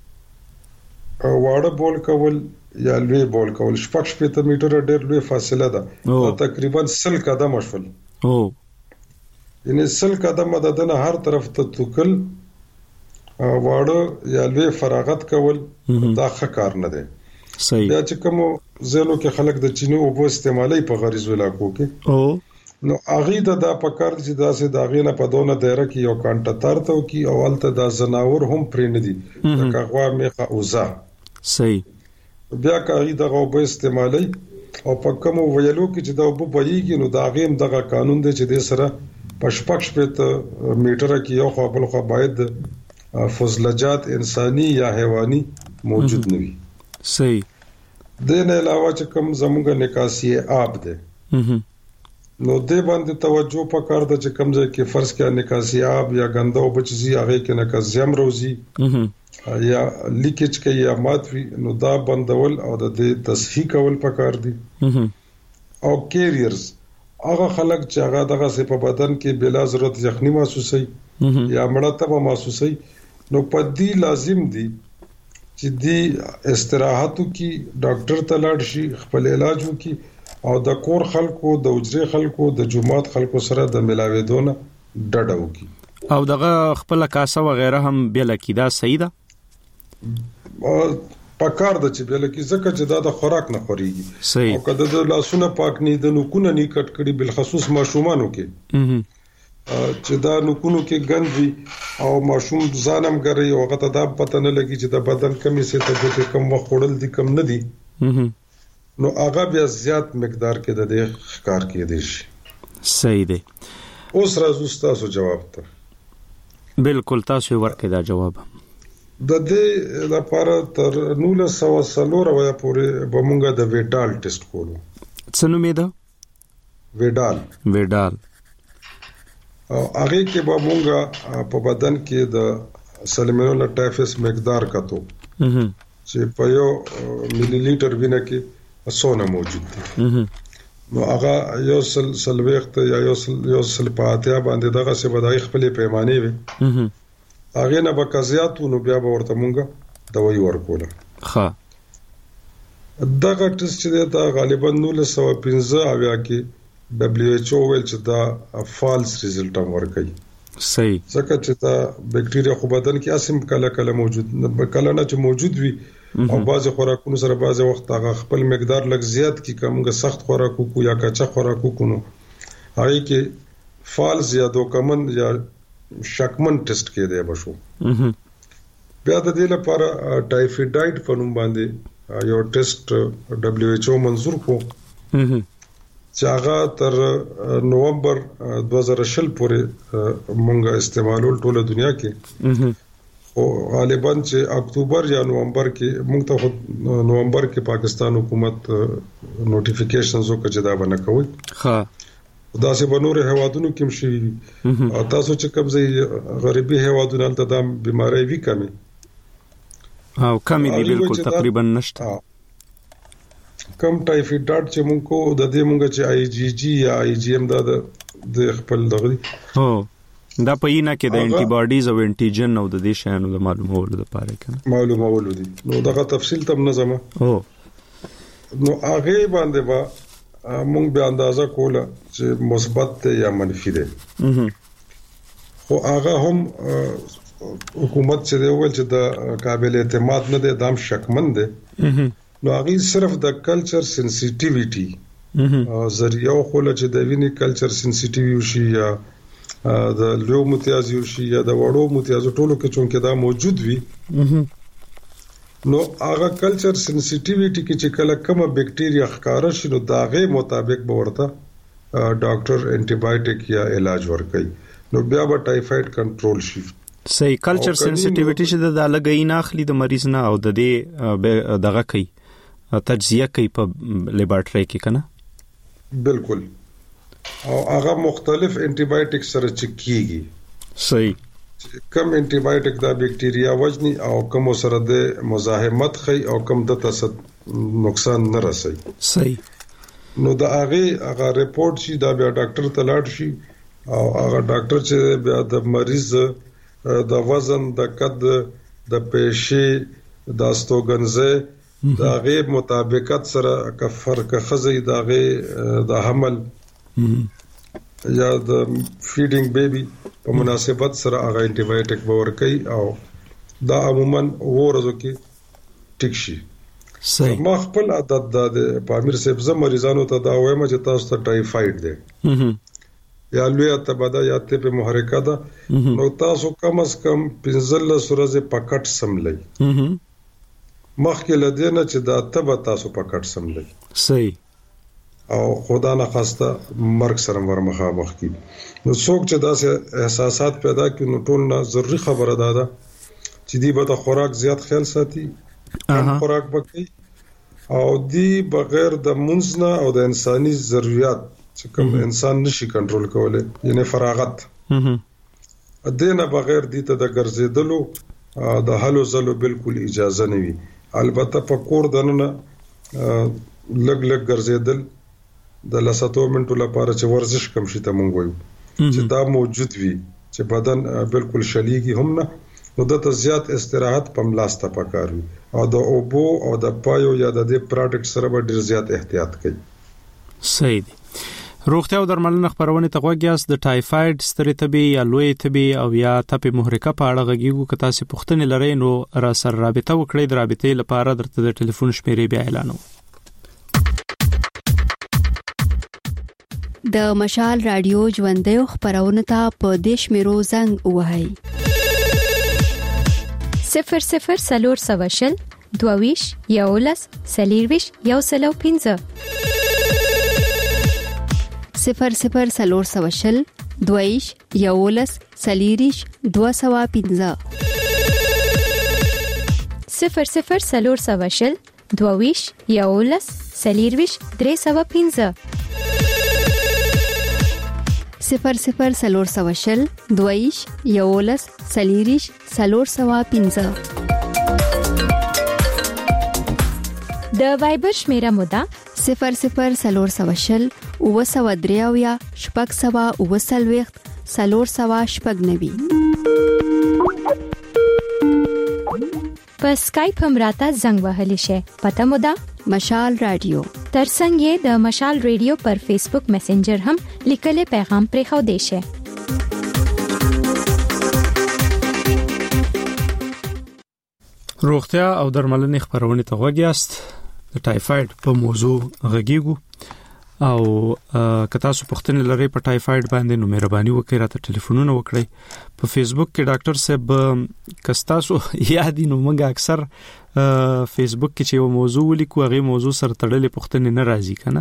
واړه بول کول یا لوی بول کول شپږ شپږ میټره ډېر لوی فاصله ده تقریبا سل قدم شول او یعنی سل قدم د دنه هر طرف ته توکل واړه یا لوی فراغت کول دا ښه کار نه دی. صحیح. بیا چې کوم زینو کې خلک د چینو او بو استعمالي په غریزو علاقو کې او نو اغه د دا پکار چې داسې داغې نه په دونه دایره کې یو کانټه تارته کی او الته د زناور هم پرې نه دي د کغوا میخه اوزا. صحیح. بیا کاغی دغه وب استعمالي او په کوم ویلو کې چې دا وب بېږي نو دا غیم دغه قانون دی چې د سره پشپک شپته میټره کې یو خو بل خو باید فضلجات انساني یا حیواني موجود نه وي. صحیح. د نه علاوه چې کوم زموږه نکاسي آب ده نو دې باندې توجه پکار ده چې کوم ځای کې فرض کې نکاسي آب یا ګنده او بچزي هغه کې نکاسیم روزي یا لیکیج کې یا ماتوي نو دا بندول او د دې تصحیح کول پکار دي. او کیریرز هغه خلک چې هغه دغه سه په بدن کې بلا ضرورت زخمی محسوسي یا مړه محسوسي نو په دې لازم دي چې دی استراحت کی ډاکټر ته لاړ شي خپل علاج وکي او د کور خلکو د وجري خلکو د جماعت خلکو سره د ملاویدونه ډډه وکي او دغه خپل کاسه و غیره هم بل کی دا صحیح ده پکار د چې بل کی زکه چې دا د خوراک نه خوريږي. صحیح. او کله د لاسونه پاک نه د نوکونه نه کټ کړي بل خصوص ماشومانو کې چې دا نوکونو کې ګندوي او ماشوم ځانم غري او هغه ته دا پته نه لګي چې د بدن کمی سي ته کم وخت خورل دي کم نه دي نو هغه بیا زیات مقدار کې د دې ښکار کې دي شي. صحیح دی. اوس راځو تاسو جواب ته. بالکل تاسو ورکړه دا جواب. د دې لپاره تر نولس سوه څلور اویا پورې به مونږه د ویډال ټیسټ کولو. څه نوم یې ده؟ ویډال. ویډال. هغه کې به مونږه په بدن کې د سالمونیلا ټایفس مقدار کتو چې په یو ملي لیټر وینه کې څونه موجود دي. نو هغه یو سل سلويخت یا یو سل یو سل پاتیا باندې دغه څه بدای خپل پیمانه وي هغه نه به کزياتو نو بیا به ورته مونږه دوايي ورکوله. ها دغه ټیسټ چې دا غالبا نولس سوه پنځه اویا کې دبليو ایچ او ویل چې دا فالس ریزلټ هم ورکړي. صحیح. ځکه چې دا بکټیریا خو بدن کې اسیم کله کله موجود کله نه چې موجود وي او بعض خوراکونو سره بعض وخت هغه خپل مقدار لږ زیات کی کومه سخت خوراکو کو یا کچا خوراکو کو نو هغه کې فالس یا دوکمن یا شکمن ټیسټ کې دی بشو. بیا د دې لپاره ټایفایډ په نوم باندې یو ټیسټ دبليو ایچ او منظور کو چې هغه تر نومبر دوه زره شل پورې مونږه استعمالول ټوله دنیا کې او غالبا چې اکتوبر یا نومبر کې مونږ ته نومبر کې پاکستان حکومت نوټیفیکیشنز وکړي دا باندې کوي. ها دا سه بنور هوادونو کې مشي او تاسو چې کمزې غریبي هوادونو ته د بیماری وی کمی او کمی دی بالکل تقریبا نشته. کم ټایفایډ چې مونږ کو د دې مونږ چې آی جی جی یا آی جی ایم دا د خپل دغه هو دا پېینا کې د انټي باډیز او انټیجن او د دې شانو د معلومولو لپاره کنه معلومولو دي. نو دغه تفصیل تم نه زما هو نو هغه باندې با مونږ به اندازه کوله چې مثبت یا منفي ده. خو هغه هم حکومت چې دی ویل چې د قابل اعتماد نه ده دام شکمن ده. نو هغه صرف د کلچر سنسټیویټي ذریعہ خو له چې د ویني کلچر سنسټیوی شي یا د لو متیاز شي یا د وړو متیاز ټولو کې چونکه دا موجود وي نو هغه کلچر سنسټیویټي کې چې کله کومه بکټیریا ښکارا شي نو داغه مطابق به ورته ډاکټر انټي بایوټیک یا علاج ورکړي نو بیا به ټایفایډ کنټرول شي. صحیح. کلچر سنسټیویټي چې د لګی نه اخلي د مریض نه او د دې دغه کوي تجزیه کوي په لیبارټری کې کنه بالکل او هغه مختلف انټي بایوټیک سره چک کیږي. صحیح. کم انټي بایوټیک دا بکټیریا وجني او کوم سره د مزاحمت خي او کم د تاسو نقصان نه رسي. صحیح. نو دا هغه هغه ریپورت شي دا بیا ډاکټر ته لاړ شي او هغه ډاکټر چې بیا د مریض د وزن د قد د پېشي د استوګنځه دا غیر مطابقت سره که فرق خزي دا غیر د حمل یا د فیډینګ بیبي په مناسبت سره هغه انټي بایوټیک باور کوي او دا عموما ورځو کې ټیک شي. صحیح. ما خپل عادت د پامیر صاحب زم مریضانو ته دا وایم چې تاسو ته ټایفایډ دی یا لوی تبدا یا ته په محرکه ده نو تاسو کم از کم پنځل سورزه پکټ سملای مخکې لدینه چې دا تبه تاسو پکټ سملای. صحیح. او خدا نه خواسته مرګ سره ورمخه مخ کی نو څوک چې داسې احساسات پیدا کړي نو ټول نه ضروري خبره ده ده چې دی به د خوراک زیات خیال ساتي خوراک وکړي او دی بغیر د منځ او د انساني ضرورت چې کوم انسان نشي کنټرول کولای یعنی فراغت دینه بغیر دی ته د ګرځیدلو د حلو زلو بالکل اجازه نه وي. البته په کور دنه لګ لګ ګرځیدل د لساتو منټو لپاره چې ورزش کم شي ته مونږ وایو چې دا موجود وي چې بدن بالکل شلیږي هم نه نو د ته زیات استراحت په ملاسته پکار وي او د اوبو او د پایو یا د دې پروډکټ سره به ډیر زیات احتیاط کوي. صحیح دی. روغتیا او درملنه خبرونه ته غوږیاس د ټایفایډ ستړي تبي یا لوی تبي او یا تپي محرکه په اړه غږیږو که تاسو پوښتنه لرئ نو را سره رابطه وکړئ. د رابطې لپاره درته د ټلیفون شمیرې بیا اعلانوم. د مشال رادیو ژوندۍ خبرونه ته په دیش میرو زنګ وهاي صفر صفر سلور سواشل دوویش یولس سلیرویش یو سلو پینځه صفر صفر سلور سواشل دوویش یولس سلیریش دو سوا پینځه صفر صفر سلور سواشل دوویش یولس سلیرویش درې سوا پینځه صفر صفر سلور سوشل دویش یولس سلیریش سلور سوا پنځه. د وایبر شمیره مودا صفر صفر سلور سوشل اوه سوه درې اویا شپږ سوه اوه څلوېښت سلور سوه شپږ نوي. په سکایپ هم راته زنګ وهلی شي. پته مودا مشال رادیو. ترڅنګ یې د مشال ریډیو پر فیسبوک میسنجر هم لیکلي پیغام پرېښو دی شي. روغتیا او درملنې خبرونه ته وګیاست. د ټایفاید په موضوع غږیږو او که تاسو پوښتنه لرئ په ټایفاید باندې نو مهرباني وکړئ راته ټلیفونونه وکړئ. په فیسبوک کې ډاکټر صاحب کستاسو یادی نو موږ اکثر فیسبوک کې چې یو موضوع ولیکو هغه موضوع سره تړلې پوښتنه نه راځي کنه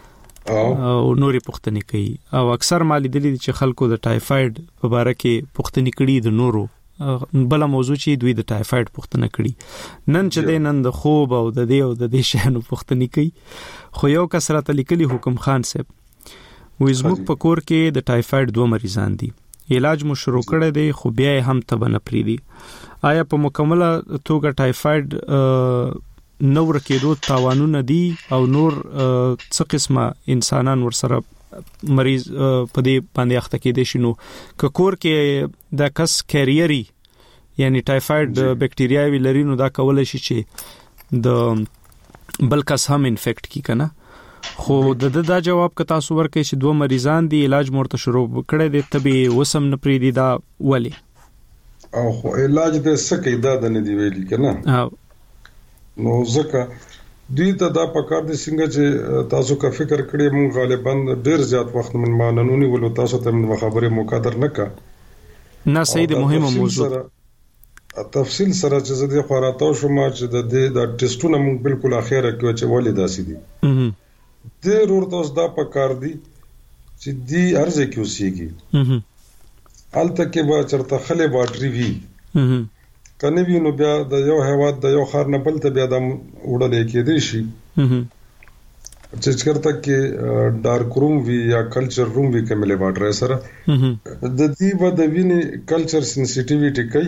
او نورې پوښتنې کوي او اکثر مالي دلی چې خلکو د ټایفاید په اړه کې پوښتنې کړي د نورو بل موضوع چې دوی د ټایفاید پوښتنه کړي نن چې د نن د خوب او د دې او د دې شانو پوښتنې کوي. خو یو کسرت لیکلي حکم خان صاحب وې زموږ په کور کې د ټایفاید دوه مریضان دي. علاج مو شروع کړی دی خو بیا هم تبنه پری دي. آیا په مکمله توګه ټایفاید نور کېدو تاوانونه دي او نور څه قسمه انسانان ورسره مریض په دې باندې اخته کېدي شنو ک کور کې د کس کیریری یعنی ټایفاید بکټریاوي لري نو دا کولای شي چې د بل کس هم انفیکټ کی کنه. خو د دا جواب ک تاسو ورکې چې دوه مریضان دي علاج مرته شروع کړي دي تبي وسم نه پری دي دا ولی او خو علاج د سکه دا د نه دی ویلي کنه نو ځکه دوی ته دا پکار دي څنګه چې تاسو کا فکر کړی مون غالبا ډیر زیات وخت من ماننونی ولو تاسو ته خبره مقدر نه کا نه صحیح د مهمه موضوع تفصیل سره چې زه د خوراتو شوم چې د دې د ټیسټونه مون بالکل اخیره کې چې ولې داسې دي د ورور تاسو دا پکار دي چې دی ارزه کې اوسېږي الته کې به چرته خلې باټري وي کنه وی نو بیا د یو هواد د یو خار نه بل ته بیا د وړلې کې دي شي چې چرته کې ډارک روم وی یا کلچر روم وی کومه واټر سره د دې و د ویني کلچر سنسټیویټي کوي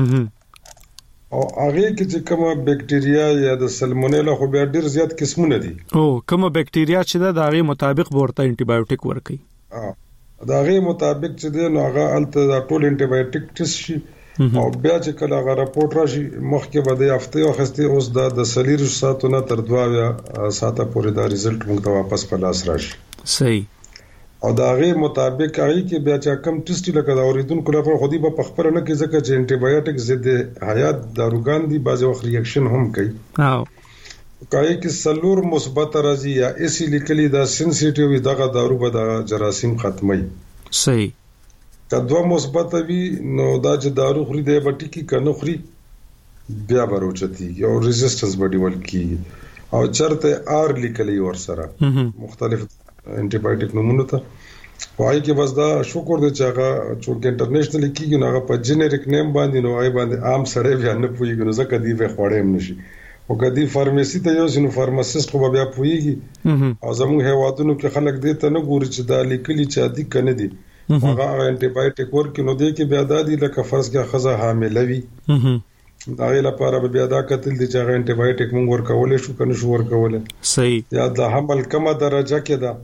او هغه کې چې کومه بکټریا یا د سالمونیلا خو بیا ډیر زیات قسمونه دي او کومه بکټریا چې د هغه مطابق ورته انټي بایوټیک ورکي ا دا هغه مطابق چې د نو هغه الته د ټول انټي بایوټیک ټیسټ شي او بیا چې کله هغه راپورټ راشي مخکې به د هفته او خسته اوس د سلیری ساتونه تر دوه ساعته پورې دا ریزلټ موږ ته واپس په لاس راشي. صحیح. او دا هغه مطابق هغه کې بیا چې کم ټیسټ لکه دا اوریدونکو لپاره خودي په خبره نه کې ځکه چې انټي بایوټیک ضد حیات داروګان دي بعض وخت ریاکشن هم کوي. او کای کې سلور مثبت راځي یا اسی لیکلي دا سنسټیوي دغه دارو به د جراثیم ختمي. صحیح. کدو مثبت وي نو دا چې دارو خوري دی بټی کې کنه خوري بیا بروچتي او ریزिस्टنس باډي ولکي او چرته آر لیکلي ور سره مختلف انټي بایوټیک نمونه ته وای کې بس دا شکر دې چې هغه چې انټرنیشنل کېږي نو هغه په جنریک نیم باندې نو آی باندې عام سره بیا نه پويږي نو ځکه دی به خوړې هم نشي او کدی فارمیسي ته یو سينو فارماسيست خو بیا پويږي او زموږ هوادونو کې خلک دې ته نه ګوري چې دا لیکلي چې ادي کنه دي هغه انټي بایوټیک ورکې نو دې کې بیا دادی لکه فرض کې خزه حامله وي دا یې لپاره بیا دا کتل دي چې هغه انټي بایوټیک مونږ ورکولې شو کنه شو ورکولې. صحیح. یا د حمل کومه درجه کې ده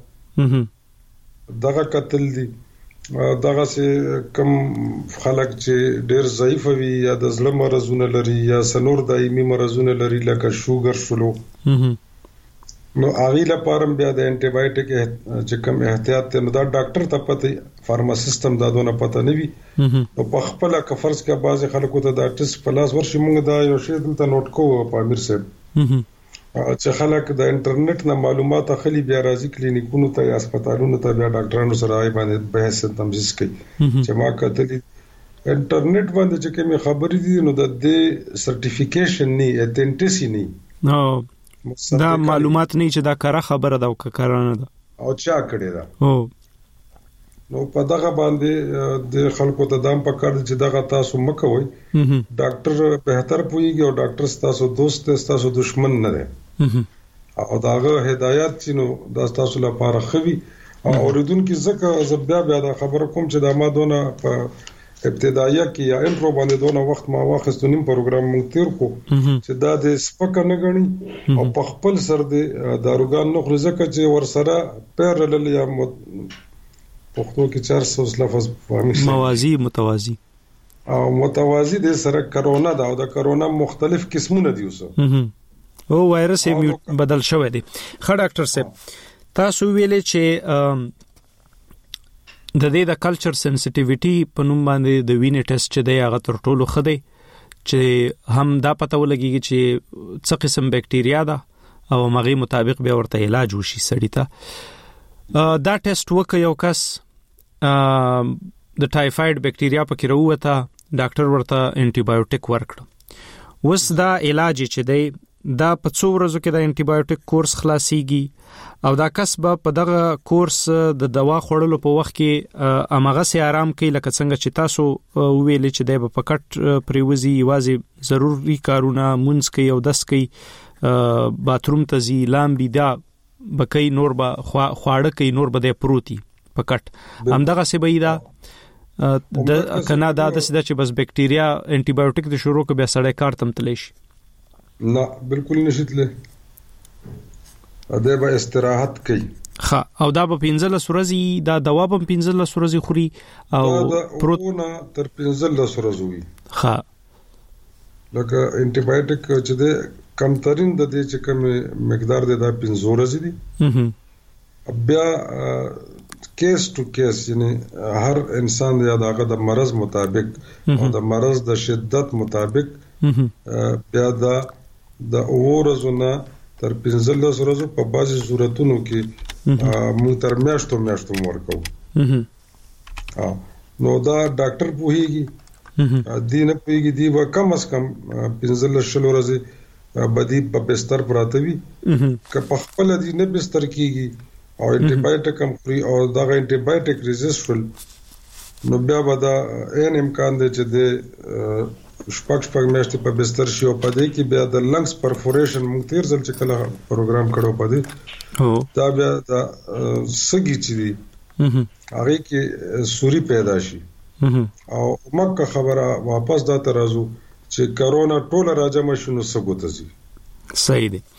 دغه کتل دي دغه سه کم خلک چې ډېر ضعیف وي یا د زړه مرزونه لري یا سنور دایمي مرزونه لري لکه شوګر شلو نو هغه لپاره بیا د انټي بایوټیک چې کوم احتیاط ته نو دا ډاکټر ته پته فارماسيست هم دا دونه پته نه وي نو په خپل کفرز کې بعض خلکو ته دا ټیسټ پلاس ورشي موږ دا یو شی دلته نوٹ کوو په امیر صاحب چې خلک د انټرنیټ نه معلومات اخلي بیا راځي کلینیکونو ته یا هسپتالونو ته بیا ډاکټرانو سره آی باندې بحث تمزیز کوي چې ما کتلی انټرنیټ باندې چې کوم خبرې دي نو د دې سرټیفیکیشن نه اتنټیسی نه نو دا معلومات نه چې دا کاره خبره ده او کاره نه ده او چا کړی ده او نو په دغه باندې د خلکو ته دام پکړ چې دغه تاسو مکوئ ډاکټر بهتر پويږي او ډاکټر تاسو دوست تاسو دشمن نه دی او داغه هدایت چې نو د تاسو لپاره خوي اوریدونکو ځکه زبیا بیا دا خبره کوم چې د مادونه په ابتدائیه کې یا انټرو باندې دونه وخت ما واخستو نیم پروګرام مونږ تیر کو چې دا د سپک نه غني او په خپل سر د داروګان نو خو ځکه چې ور سره پیرل یا پښتو کې چار سو لفظ موازی متوازی او متوازی د سره کرونا دا او د کرونا مختلف قسمونه دي اوس او وایرس یې بدل شوی دی. خا ډاکټر صاحب تاسو ویلې چې د دې د کلچر سنسټیویټي په نوم باندې د وینې ټیسټ چې دی هغه تر ټولو ښه دی چې هم دا پته ولګي چې څه قسم بکټیریا ده او مغي مطابق به ورته علاج وشي سړی ته. دا ټیسټ وکړ یو کس د ټایفاید بکټیریا پکې راووته ډاکټر ورته انټي بایوټیک ورکړ. وس دا علاج چې دی دا په څو ورځو کې د انټي بایوټیک کورس خلاصيږي او دا کس به په دغه کورس د دوا خوړلو په وخت کې امغه سي آرام کوي لکه څنګه چې تاسو ویلې چې د په پکټ پریوزي یوازې ضروري کارونه مونږ کوي او داس کوي باتروم ته زی لامبي دا بکې نور به خواړه کوي نور به د پروتي پکټ همدغه سی به دا د کنا دا د سده چې بس بکټیریا انټي بایوټیک د شروع کې به سړی کار تم تلیش نه بالکل نشیتله اده به استراحت کوي. ها او دا به پنځله سورزي دا دوا به پنځله سورزي خوري او پروتون تر پنځله سورزي وي. ها لکه انټي بایوټیک چې د کمترین د دې چې کوم مقدار د دا پنځه ورځې دي بیا کیس ټو کیس یعنی هر انسان یا دغه د مرض مطابق او د مرض د شدت مطابق بیا دا د اورزونه تر پنځه ورځې په بازي صورتونو کې مونږ تر میاشتو میاشتو ورکو. نو دا ډاکټر پوهیږي دینه پوهیږي دی و کم از کم پنځه ورځې بدی په بستر پراته وي که په خپل دی نه بستر کیږي او انټي بایوټیک هم خوري او دا انټي بایوټیک ریزیسټل نو بیا به دا ان امکان دی چې د شپږ شپږ میاشتې په بستر شي او په دې کې بیا د لنګز پرفوریشن مونږ تیر ځل چې کله پروګرام کړو په دې دا بیا د سګي چې دی هغه کې سوري پیدا شي او مکه خبره واپس دا ترازو چې کرونا ټول راځم شنو سګو ته زی صحیح دی.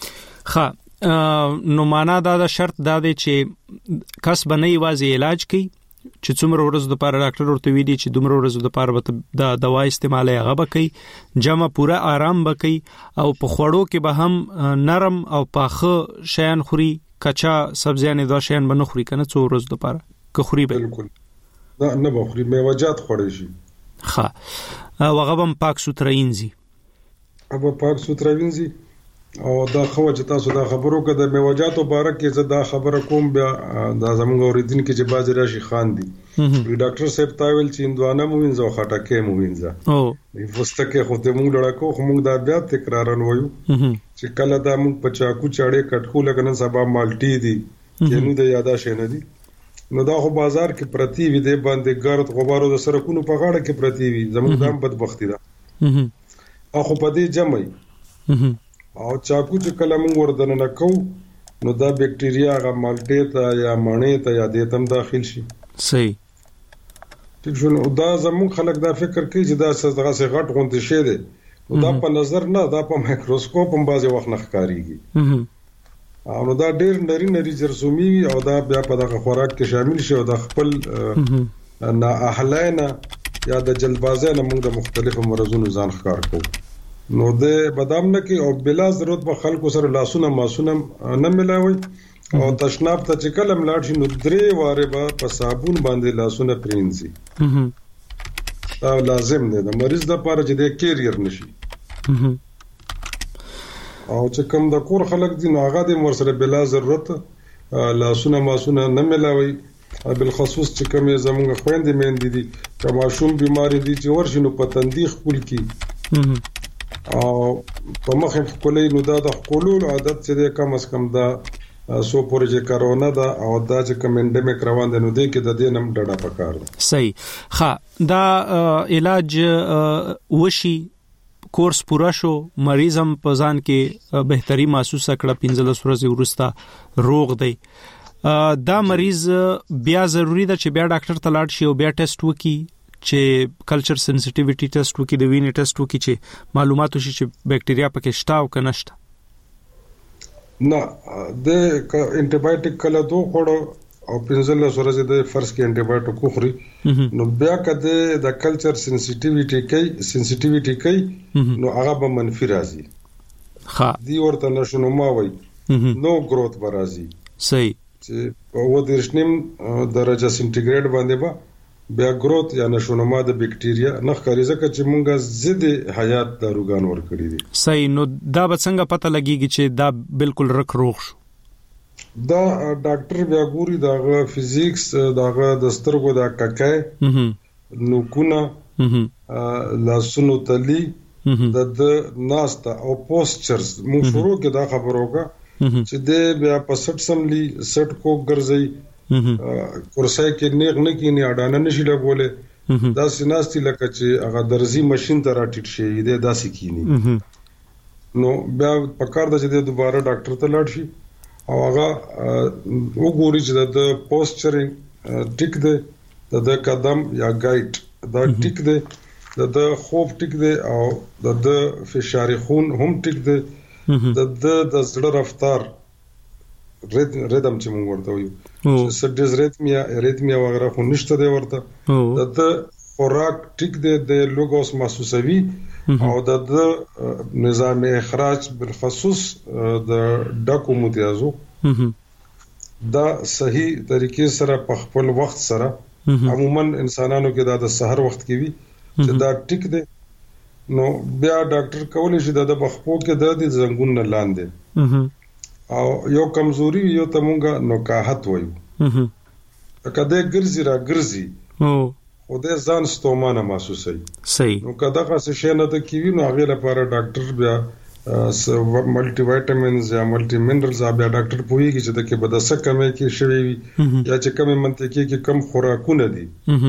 ښه نو معنا دا د شرط دا دی چې کس بنې وازي علاج کوي چې څومره ورځې د پاره ډاکټر ورته ویلي چې دومره ورځې د پاره به د دوا استعمال هغه بکې جمع پورا آرام بکې او په خوړو کې به هم نرم او پاخه شیان خوري کچا سبزیانه دا شیان به نه خوري کنه څو ورځې د پاره که خوري به بالکل دا نه به خوري میوه‌جات خوري شي. ښه او هغه هم پاک سوتره انځي هغه پاک سوتره انځي او دا خو چې تاسو دا خبرو کده میوه‌جاتو باره کې زه دا خبره کوم بیا دا زموږ اوریدونکو کې چې باز راشي خان دي ډاکټر صاحب تاویل چې اندوانه مو وینځو خټکه مو وینځه او د فستکه خو ته مونږ لړکو خو مونږ دا بیا تکرارن وایو چې کله دا مونږ په چاکو چاړې کټکو لګنن سبا مالټي دي چې نو د یادا شنه دي نو دا خو بازار کې پرتی وي د باندې ګرد غبارو د سرکونو په غاړه کې پرتی وي زموږ دام بدبختی ده اخو په دې جمعي او چاکو چې کله موږ وردن نه کو نو دا بکټیریا غا مالټې ته یا مڼې ته یا دې تم داخل شي. صحیح. ټیک شو. دا زموږ خلک دا فکر کوي چې دا څه دغه څه غټ غونډه شي دي دا په نظر نه دا په مایکروسکوپ هم بعضی وخت نه ښکاریږي او دا ډېر نری نری جرثومي او دا بیا په دغه خوراک کې شامل شي او د خپل نه اهلینه یا د جلدبازۍ نه موږ د مختلفو مرزونو ځان ښکار کوو نو د بادام نه کې او بلا ضرورت په خلکو سره لاسونه ماسونه نه ملاوي او تشناب ته چې کله ملاړ شي نو درې واره به په صابون باندې لاسونه پرینځي دا لازم دی د مریض لپاره چې د کیریئر نشي او چې کوم د کور خلک دي نو هغه د مر سره بلا ضرورت لاسونه ماسونه نه ملاوي بالخصوص چې کوم زموږ خويندې مېندې دي کما شوم بيماري دي چې ورشنو په تندیخ کول کی او په مخه خپلې نو دا د خپلول عادت چې د کم اس کم دا سو پورې چې کرونا دا او دا چې کوم انډمیک روان دي نو د کې د دې نم ډډه پکار ده. صحیح. ښه دا علاج وشي کورس پورا شو مریضم په ځان کې بهتري محسوس کړه پنځلس ورځې وروسته روغ دی دا مریض بیا ضروری ده چې بیا ډاکټر ته لاړ شي او بیا ټیسټ وکړي چې کلچر سنسټیویټي ټیسټ وکړي د وینې ټیسټ وکړي چې معلومات وشي چې بکټریا پکې شته او کنه شته. نه د انټي بایوټیک کله دوه خوړو او پنځله سورزه د فرض کې انټي بایوټیک خوري نو بیا کده د کلچر سنسټیویټي کوي سنسټیویټي کوي نو هغه به منفي راځي. ها دی ورته نشونما وای نو گروث برازي صحیح چې و د رښنیم درجه سنټیګریډ باندې با بیا گروث یا نشونما د بکټریا نه ښکاري ځکه چې مونږه ضد حیات داروګان ور کړی دي. صحیح. نو دا به څنګه پته لګیږي چې دا بالکل رک روغ شو؟ دا ډاکټر بیا ګوري داغه فزیکس داغه د سترګو د ککای نو کونه لاسونو تلی د د ناستا او پوسچرز مو شروع کې دا خبروګه چې د بیا په سټ سملی سټ کو ګرځي کورسای کې نیغ نه کې نه اډانه نشي لګولې دا سیناستي لکه چې هغه درزي ماشين ته راټیټ شي د داسې کینی نو بیا په کار د چې دوباره ډاکټر ته لاړ شي او هغه وګوري چې د پوسچرینګ ټیک دی د قدم یا ګایټ دا ټیک دی د خوب ټیک دی او د فشار خون هم ټیک دی د د زړه رفتار ریدم چې موږ ورته وایو سډیز ریتمیا ریتمیا وغیرہ خو نشته دی ورته د خوراک ټیک دی د لوګوس محسوسوي او د نظام اخراج بالخصوص د ډاکو متیازو دا صحیح طریقې سره په خپل وخت سره عموما انسانانو کې دا د سحر وخت کې وي چې دا ټیک دی نو بیا ډاکټر کولی شي د بخپو کې د دې زنګون نه لاندې او یو کمزوري یو تمونګه نوکاحت وایو کده ګرځي را ګرځي او د ځان ستومانه محسوسي. صحیح. نو کدا خاصه شي نه د کیوي نو هغه لپاره ډاکټر بیا ملټي وایټامینز یا ملټي منرالز بیا ډاکټر پوهیږي چې د کې بد څه کمه کې شوی وي یا چې کمه منطقي کې کم خوراکونه دي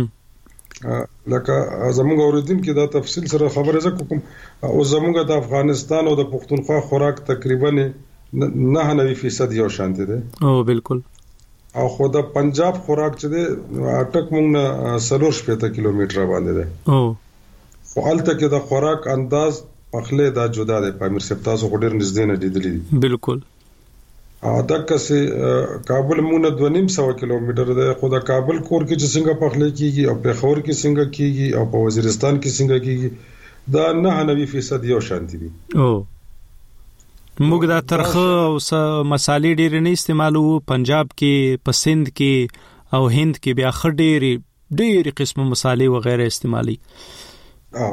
لکه زموږ اوریدونکو دا تفصیل سره خبره زکه کوم او زموږ د افغانستان او د پښتونخوا خوراک تقریبا نه نه فیصد یو شانته ده. او بالکل. او خو د پنجاب خوراک چې دی اټک مونږ نه سلور شپږ کیلومتره باندې ده او خو الته کې د خوراک انداز پخله دا جدا ده په امیر سپ تاسو ډیر نږدې نه دیدلی. بالکل. ا دغه سي کابل مونږ نه دوه نیم سو کیلومتره ده خو د کابل کور کې چې څنګه پخله کیږي او په خور کې څنګه کیږي او په وزیرستان کې څنګه کیږي دا نه نه فیصد یو شانتي دي. او موږ دا ترخه او مصالې ډېر نه استعمالو پنجاب کې په سند کې او هند کې بیا خډېری ډېر قسمه مصالې وغیرہ استعمالي. او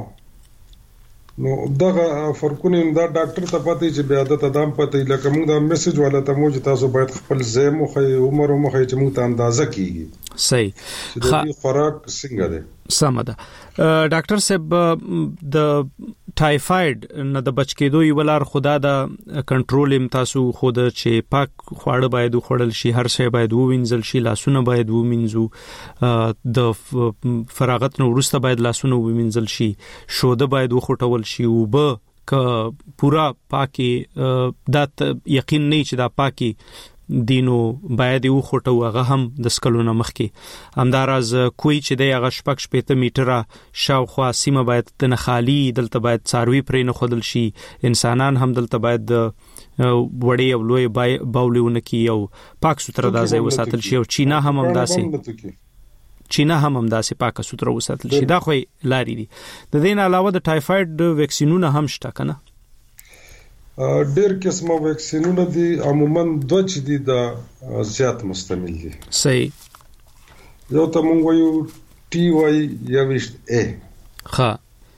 نو دغه فرقونه دا ډاکټر ته پاتې چې بیا د تدام پاتې لکه موږ دا میسج والا ته موږ تاسو باید خپل زم او عمر او مخه چې موږ ته اندازه کیږي. صحیح. د خوراک څنګه ده سم ده. ډاکټر صاحب د ټایفاید نه د بچ کېدو یو لار خدا د کنټرول ام تاسو خود چې پاک خواړه باید خوړل شي هر شی باید ووینځل شي لاسونه باید ووینځو د فراغت نو وروسته باید لاسونه ووینځل شي شوده باید وخټول شي او به ک پورا پاکي د یقین نه چې دا پاکي دینو باید یو خټو هغه هم د سکلونه مخکي همداراز کوی چې د هغه شپږ شپږ میټره شاوخوا سیمه باید د نخالي دلته باید څاروي پرې نه خودل شي انسانان هم دلته باید وړي او لوی باولونه کی او پاک ستر دازې وساتل شي او چینا هم همداسې چینا هم همداسې پاک ستر وساتل شي دا خو لاري دي. د دین علاوه د ټایفاید ویکسینونه هم شته کنه ډېر قسمه ویکسینونه دي عموما دوه چې دي د زیات مستعمل دي. صحیح. یو ته مونږ وایو ټي واي یا ویشت ا ها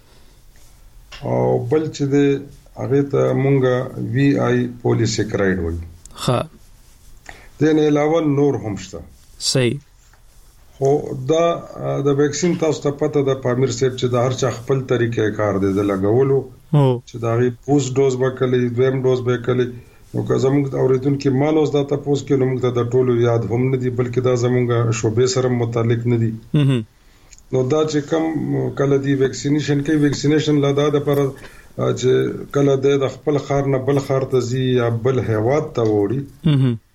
او بل چې د هغه ته مونږه وی آی پولیسیکراید وایو ها د نه علاوه نور هم شته. صحیح. خو دا د ویکسین تاسو ته پته ده پامیر صاحب چې د هر چا خپل طریقې کار دی د لګولو چې دا غي پوس ډوز وکړي دویم ډوز وکړي نو که زموږ اوریدونکو مانوس دا تاسو کې نو موږ ته د ټولو یاد هم نه دي بلکې دا زموږ شوبې سره متعلق نه دي. نو دا چې کم کله دی ویکسینیشن کوي ویکسینیشن لا دا پر چې کله د خپل خار نه بل خار ته زی یا بل هیواد ته وړي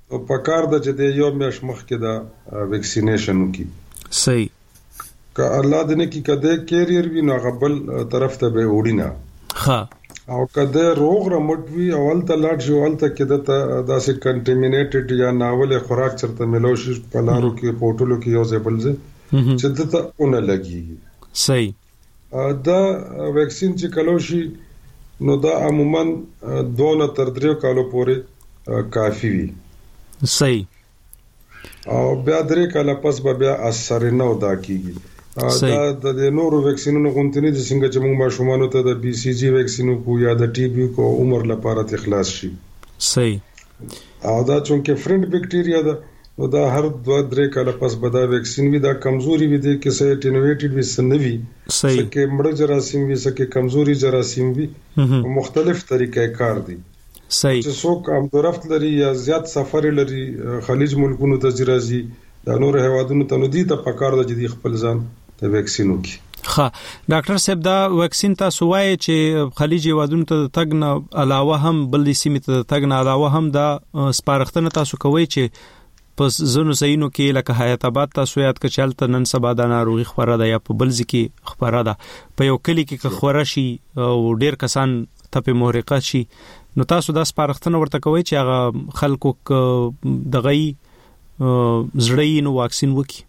او په کار د چې د یو میاش مخکې دا ویکسینیشن وکي. صحیح. که الله دې نه کی کده کیریئر وی نو غبل طرف ته به وډینا ها او کده روغ رمټ وی اول ته لاړ شي اول ته کده ته داسې کنټامینیټډ یا ناول خوراک چرته ملو شي په لارو کې پورټلو کې یو ځبل زه چې دته اون لګي. صحیح. دا ویکسین چې کلو شي نو دا عموما دوه تر درې کالو پورې کافي وي. صحیح. او بیا درې کاله پس به بیا اثر نه ودا کیږي. دا د نورو ویکسینونو غونټنی د څنګه چې موږ ماشومانو ته د بي سي جي ویکسینو کو یا د ټي بي کو عمر لپاره تخلاص شي. صحیح. او دا چې فرند بکټیریا ده نو دا هر دوه درې کاله پس به دا ویکسین وي دا کمزوري وي د کیسه اټینویټډ وي سنوي. صحیح. چې مړ جراثیم وي سکه کمزوري جراثیم وي په مختلف طریقې کار دي. صحیح. چې څوک هم درفت لري یا زیات سفر لري خلیج ملکونو ته ځي دا نور هوادونو ته نو دي ته پکار د جدي خپل ځان د ویکسینو کې. ها ډاکټر صاحب دا ویکسین تاسو وایي چې خلیج هیوادونو ته تګ نه علاوه هم بل سیمه ته تګ نه علاوه هم دا سپارښتنه تاسو کوي چې پس زونو زینو کې لکه حیات آباد تاسو یاد کړئ چلته نن سبا د ناروغي خبره ده یا په بل ځکه خبره ده په یو کلی کې خبره شي او ډیر کسان ته په محرقه شي نو تاسو دا سپارښتنه ورته کوي چې هغه خلکو دغه زړی نو واکسین وکي.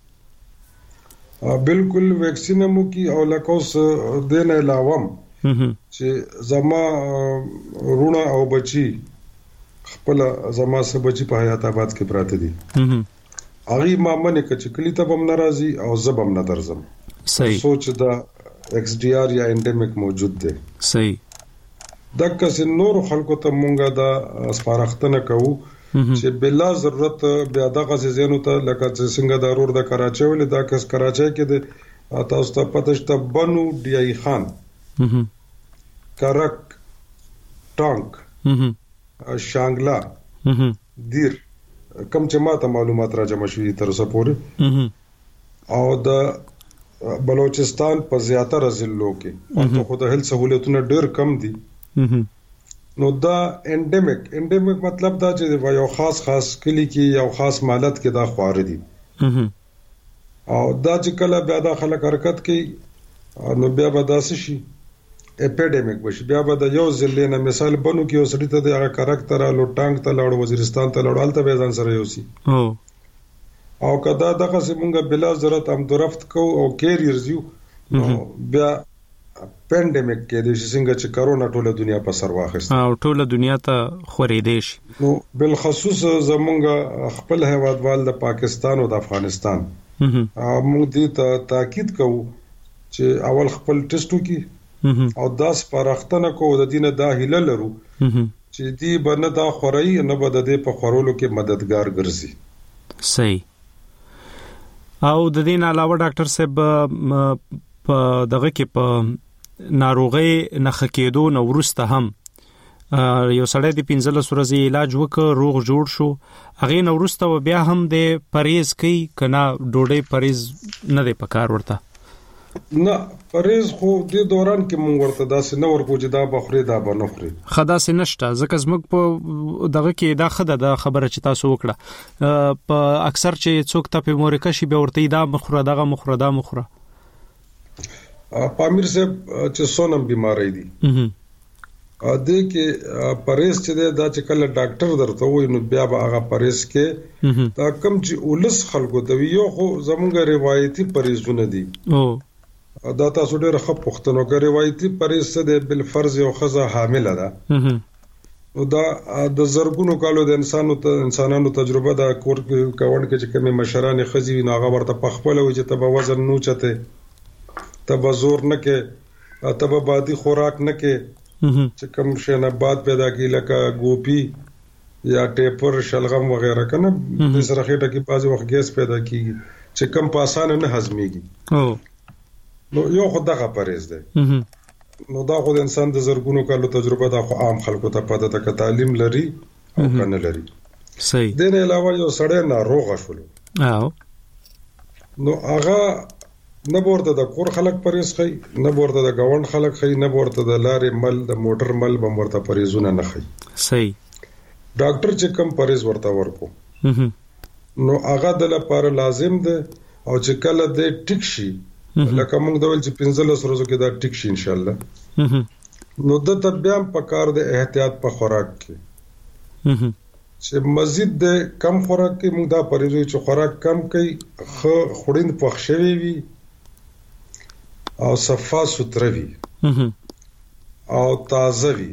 بالکل ویکسین مو کی او لکوس دین علاوه چې زما رونه او بچي خپل زما سه بچي په حیات آباد کې پراته دي. هغه ما منه چې کلی ته بم ناراضي او زبم نه درځم. صحیح. سوچ دا ایکس ډي آر یا انډیمیک موجود دی. صحیح. دغه سن نور خلکو ته مونږه دا سپارښتنه کوو چې بلا ضرورت بیا دغه زینو ته لکه څنګه ضرور د کراچۍ ولې دا کس کراچۍ کې د تاسو ته پتهشته بنو ډي آی خان کرک ټانک شانګلا دیر کم چې ماته معلومات را جمع شوي تر اوسه پورې او د بلوچستان په زیاتره ضلعو کې او خو د هیلث سہولتونه ډېر کم دي. نو دا انډیمیک انډیمیک مطلب دا چې یو خاص خاص کلی کې یو خاص مالت کې دا خوار دي او دا چې کله بیا د خلک حرکت کوي نو بیا به داسې شي اپیډیمیک بشي بیا به د یو ضلع نه مثال بنو کې اوسړي ته د هغه کاراکټر له ټانک ته لاړ وزیرستان ته لاړ الته به ځان سره یوسي او کدا دغه سیمونګه بلا ضرورت هم درفت کو او کیریرز یو بیا پاندیمیک کې د څنګه چې کرونا ټوله دنیا په سر واخیسته او ټوله دنیا ته خورېدې شي نو بل خصوص زمونږ خپل هیوادوال د پاکستان او د افغانستان موږ دې ته تاکید کوو چې اول خپل ټیسټو کې او داس پرختنه کو د دینه دا هله لرو چې دې باندې دا خوري نه بد دې په خورولو کې مددگار ګرځي. صحیح. او د دین علاوه ډاکټر صاحب په دغه کې په ناروغي نخ کېدو نو ورسته هم یو سړی د پنځلس ورځې علاج وکړ روغ جوړ شو هغه نو ورسته بیا هم د پریز کوي کنا ډوډۍ پریز نه دی پکار ورته نه پریز خو د دوران کې مونږ ورته داسې نه ورکو چې دا بخوري دا بنخوري خدا سي نشته ځکه زموږ په دغه کې دا خده د خبره چې تاسو وکړه په اکثر چې څوک ته په مورکه شي به ورته دا مخوره دغه مخوره دا مخوره پامیر صاحب چې سونم بیماری دي ا دې کې پریز چې دا چې کله ډاکټر درته وایي نو بیا به هغه پریز کې دا کم چې ولس خلکو ته یو خو زمونږ روایتي پریزونه دي او دا تاسو ډېر ښه پوښتنه کوي روایتي پریز څه دی بل فرض یو خزه حامل ده او دا د زرګونو کالو د انسانو ته انسانانو تجربه دا کور کې کاوند کې چې کومه مشران خزي نه هغه ورته پخپل وي چې تب وزن نو چته تب زور نه کې تب بادي خوراک نه کې چې کوم شنه باد پیدا کی لکه ګوپی یا ټیپر شلغم وغیرہ کنه د سره خېټه کې بازي وخت ګیس پیدا کیږي چې کم په اسانه نه هضميږي او نو یو خدغه پرېز ده نو دا خو د انسان د زرګونو کالو تجربه دا خو عام خلکو ته پته ده ک تعلیم لري او کنه لري صحیح د نه علاوه یو سړی ناروغ شول او نو هغه نه ورته د کور خلک پریز خي نه ورته د گاوند خلک خي نه ورته د لارې مل د موټر مل به ورته پریزونه نه خي صحیح ډاکټر چې کم پریز ورته ورکو نو هغه د لپاره لازم ده او چې کله د ټیک شي لکه موږ د ول چې پنځلس ورځې کې دا ټیک شي ان شاء الله نو د تبيام په کار د احتیاط په خوراک کې چې مزید د کم خوراک کې موږ دا پریږدو چې خوراک کم کړي خو خورین پخښوي وي او صفا ستر وي او تازه وي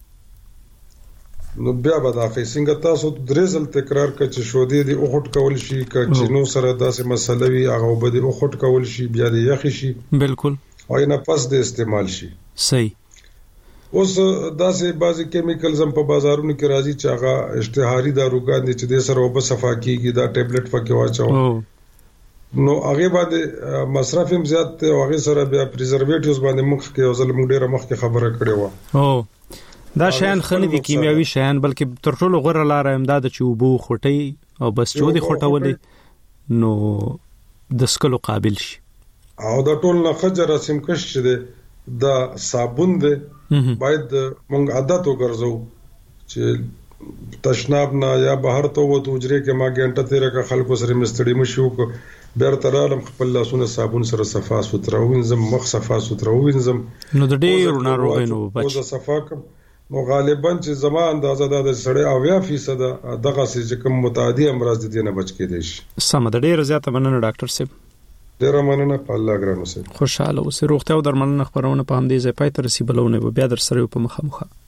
نو بیا به دا کې څنګه تاسو درېزل تکرار کړئ چې شو دې د اوخټ کول شي چې نو سره داسې مسله وي هغه به د اوخټ کول شي بیا د یخ شي بالکل او نه پس د استعمال شي صحیح اوس داسې بعضی کیمیکلز هم په بازارونو کې راځي چې هغه اشتهاري داروګان دي چې د سره وب صفا کیږي دا ټابلیټ پکې واچو نو هغه باندې مصرف هم زیات او هغه سره بیا پریزرویټیوز باندې مخ کې او ځل موږ ډیره مخ کې خبره کړې و او دا شیان خنه دي کیمیاوي شیان بلکې تر ټولو غوړه لار امداد چې وبو خټي او بس چودي خټولې نو د سکلو قابل شي او دا ټول نه خجر رسم کش چې دا صابون دی باید مونږ عادت وګرځو چې تشناب نه یا بهر ته وته اجره کې ما ګنټه تیر کا خلکو سره مستړي مشو کو بیرته عالم خپل لاسونه صابون سره صفا ستر وینځم مخ صفا ستر وینځم نو د ډېر ناروغانو بچ او صفا کوم نو غالبا چې زما اندازه د سړی اویا فیصد دغه چې کوم متعدی امراض دي نه بچ کېدي شي سم د ډېر زیاته مننه ډاکټر صاحب ډېر مننه په الله ګرانو سره خوشاله اوسه روغتیا او درملنه خبرونه په همدې ځای پای ته رسیدلونه بیا در سره په مخه مخه